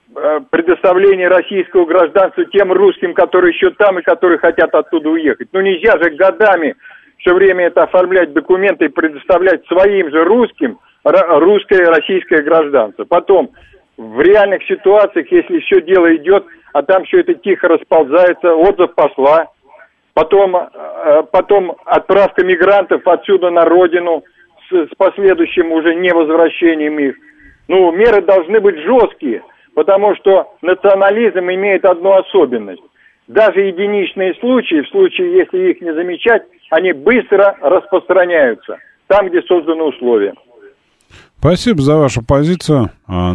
предоставление российского гражданства тем русским, которые еще там и которые хотят оттуда уехать. Ну нельзя же годами все время это оформлять документы и предоставлять своим же русским русское российское гражданство. Потом, в реальных ситуациях, если все дело идет, а там все это тихо расползается, отзыв посла, потом отправка мигрантов отсюда на родину с последующим уже невозвращением их. Ну, меры должны быть жесткие, потому что национализм имеет одну особенность. Даже единичные случаи, в случае, если их не замечать, они быстро распространяются там, где созданы условия. Спасибо за вашу позицию.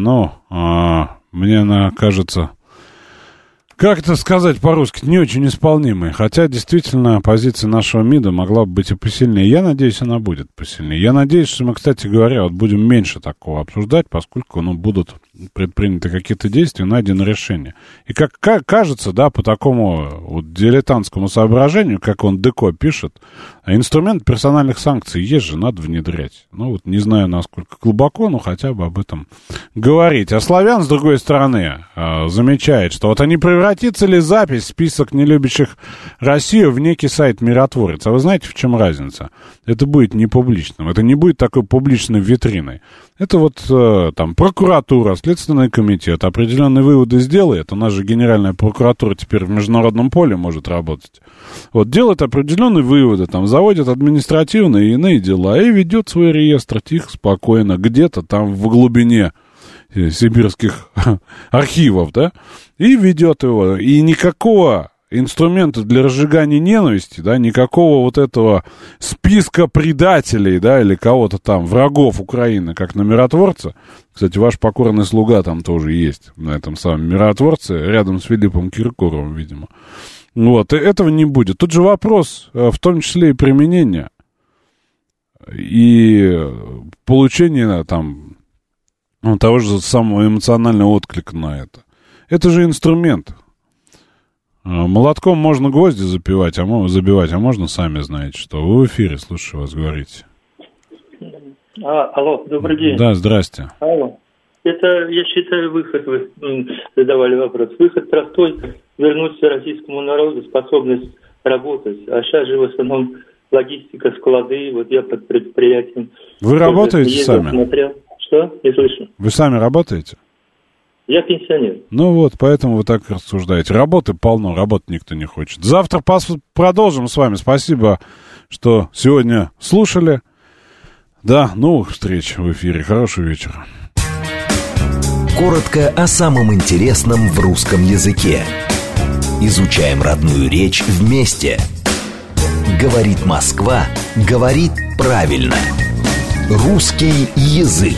Мне она кажется, как это сказать по-русски, не очень исполнимой. Хотя, действительно, позиция нашего МИДа могла бы быть и посильнее. Я надеюсь, она будет посильнее. Я надеюсь, что мы, кстати говоря, будем меньше такого обсуждать, поскольку будут предприняты какие-то действия, найдено решение. И как кажется, да, по такому дилетантскому соображению, как он Деко пишет, инструмент персональных санкций есть же, надо внедрять. Не знаю, насколько глубоко, но хотя бы об этом говорить. А славян, с другой стороны, замечает, что не превратится ли запись в список нелюбящих Россию в некий сайт-миротворец. А вы знаете, в чем разница? Это будет не публичным, это не будет такой публичной витриной. Это прокуратура, Следственный комитет определенные выводы сделает. У нас же Генеральная прокуратура теперь в международном поле может работать. Делает определенные выводы, заводит административные и иные дела и ведет свой реестр тихо, спокойно, где-то там в глубине сибирских архивов, да, и ведет его. И никакого инструмента для разжигания ненависти, да, никакого этого списка предателей, да, или кого-то там, врагов Украины, как на миротворца. Кстати, ваш покорный слуга там тоже есть, на этом самом миротворце, рядом с Филиппом Киркоровым, видимо. Этого не будет. Тут же вопрос, в том числе и применения, и получения того же самого эмоционального отклика на это. Это же инструмент. Молотком можно гвозди забивать, а можно, сами знаете, что. Вы в эфире, слушаю вас, говорите. Алло, добрый день. Да, здрасте. Алло. Это, я считаю, выход, вы задавали вопрос, выход простой, вернуть российскому народу способность работать. А сейчас же в основном логистика, склады, я под предприятием. Вы работаете сами? Смотрел. Что? Не слышу. Вы сами работаете? Я пенсионер. Поэтому вы так рассуждаете. Работы полно, работать никто не хочет. Завтра продолжим с вами. Спасибо, что сегодня слушали. До новых встреч в эфире. Хорошего вечера. Коротко о самом интересном в русском языке. Изучаем родную речь вместе. Говорит Москва, говорит правильно. Русский язык.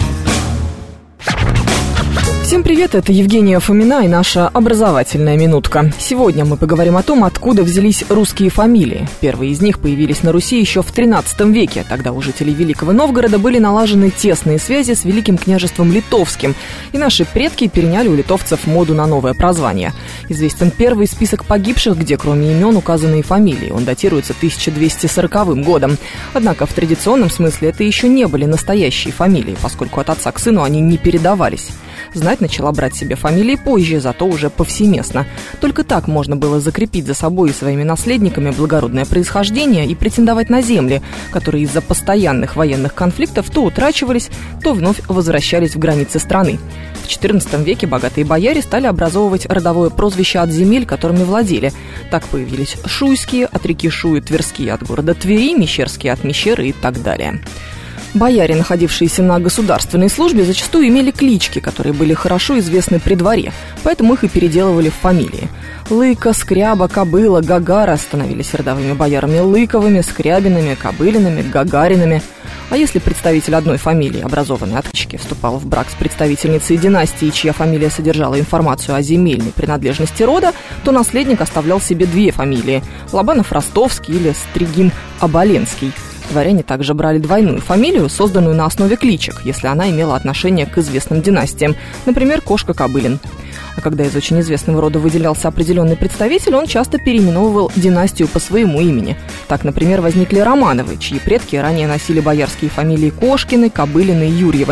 Всем привет, это Евгения Фомина и наша образовательная минутка. Сегодня мы поговорим о том, откуда взялись русские фамилии. Первые из них появились на Руси еще в XIII веке. Тогда у жителей Великого Новгорода были налажены тесные связи с Великим княжеством Литовским. И наши предки переняли у литовцев моду на новое прозвание. Известен первый список погибших, где кроме имен указаны и фамилии. Он датируется 1240 годом. Однако в традиционном смысле это еще не были настоящие фамилии, поскольку от отца к сыну они не передавались. Знать начала брать себе фамилии позже, зато уже повсеместно. Только так можно было закрепить за собой и своими наследниками благородное происхождение и претендовать на земли, которые из-за постоянных военных конфликтов то утрачивались, то вновь возвращались в границы страны. В XIV веке богатые бояре стали образовывать родовое прозвище от земель, которыми владели. Так появились Шуйские, от реки Шуи, Тверские от города Твери, Мещерские от Мещеры и так далее. Бояре, находившиеся на государственной службе, зачастую имели клички, которые были хорошо известны при дворе, поэтому их и переделывали в фамилии. Лыка, Скряба, Кобыла, Гагара становились родовыми боярами Лыковыми, Скрябинами, Кобылинами, Гагаринами. А если представитель одной фамилии, образованной от клички, вступал в брак с представительницей династии, чья фамилия содержала информацию о земельной принадлежности рода, то наследник оставлял себе две фамилии – Лобанов-Ростовский или Стригин-Оболенский. Дворяне также брали двойную фамилию, созданную на основе кличек, если она имела отношение к известным династиям, например, Кошка-Кобылин. А когда из очень известного рода выделялся определенный представитель, он часто переименовывал династию по своему имени. Так, например, возникли Романовы, чьи предки ранее носили боярские фамилии Кошкины, Кобылины и Юрьевы.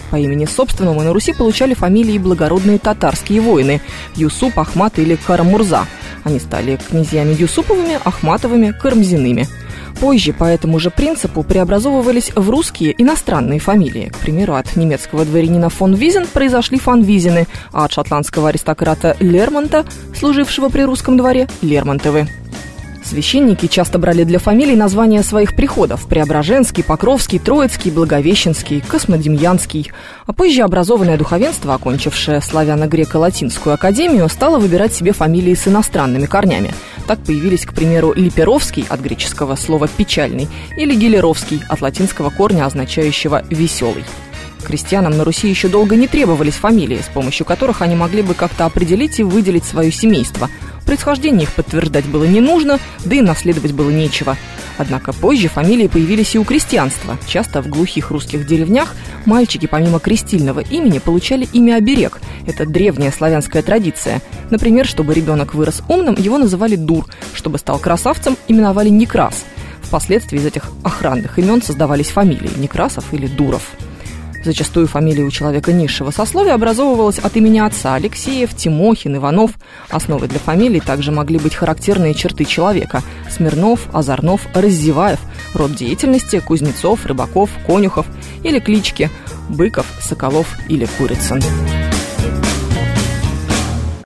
По имени собственному на Руси получали фамилии благородные татарские воины – Юсуп, Ахмат или Карамурза. Они стали князьями Юсуповыми, Ахматовыми, Карамзиными. Позже по этому же принципу преобразовывались в русские иностранные фамилии. К примеру, от немецкого дворянина фон Визен произошли фон Визены, а от шотландского аристократа Лермонта, служившего при русском дворе, Лермонтовы. Священники часто брали для фамилий названия своих приходов – Преображенский, Покровский, Троицкий, Благовещенский, Космодемьянский. А позже образованное духовенство, окончившее славяно-греко-латинскую академию, стало выбирать себе фамилии с иностранными корнями. Так появились, к примеру, Липеровский от греческого слова «печальный» или Гелеровский от латинского корня, означающего «веселый». Крестьянам на Руси еще долго не требовались фамилии, с помощью которых они могли бы как-то определить и выделить свое семейство. Происхождение их подтверждать было не нужно, да и наследовать было нечего. Однако позже фамилии появились и у крестьянства. Часто в глухих русских деревнях мальчики помимо крестильного имени получали имя-оберег. Это древняя славянская традиция. Например, чтобы ребенок вырос умным, его называли Дур, чтобы стал красавцем, именовали Некрас. Впоследствии из этих охранных имен создавались фамилии Некрасов или Дуров. Зачастую фамилия у человека низшего сословия образовывалась от имени отца: Алексеев, Тимохин, Иванов. Основой для фамилий также могли быть характерные черты человека: Смирнов, Озорнов, Раззеваев, род деятельности: Кузнецов, Рыбаков, Конюхов, или клички: Быков, Соколов или Курицын.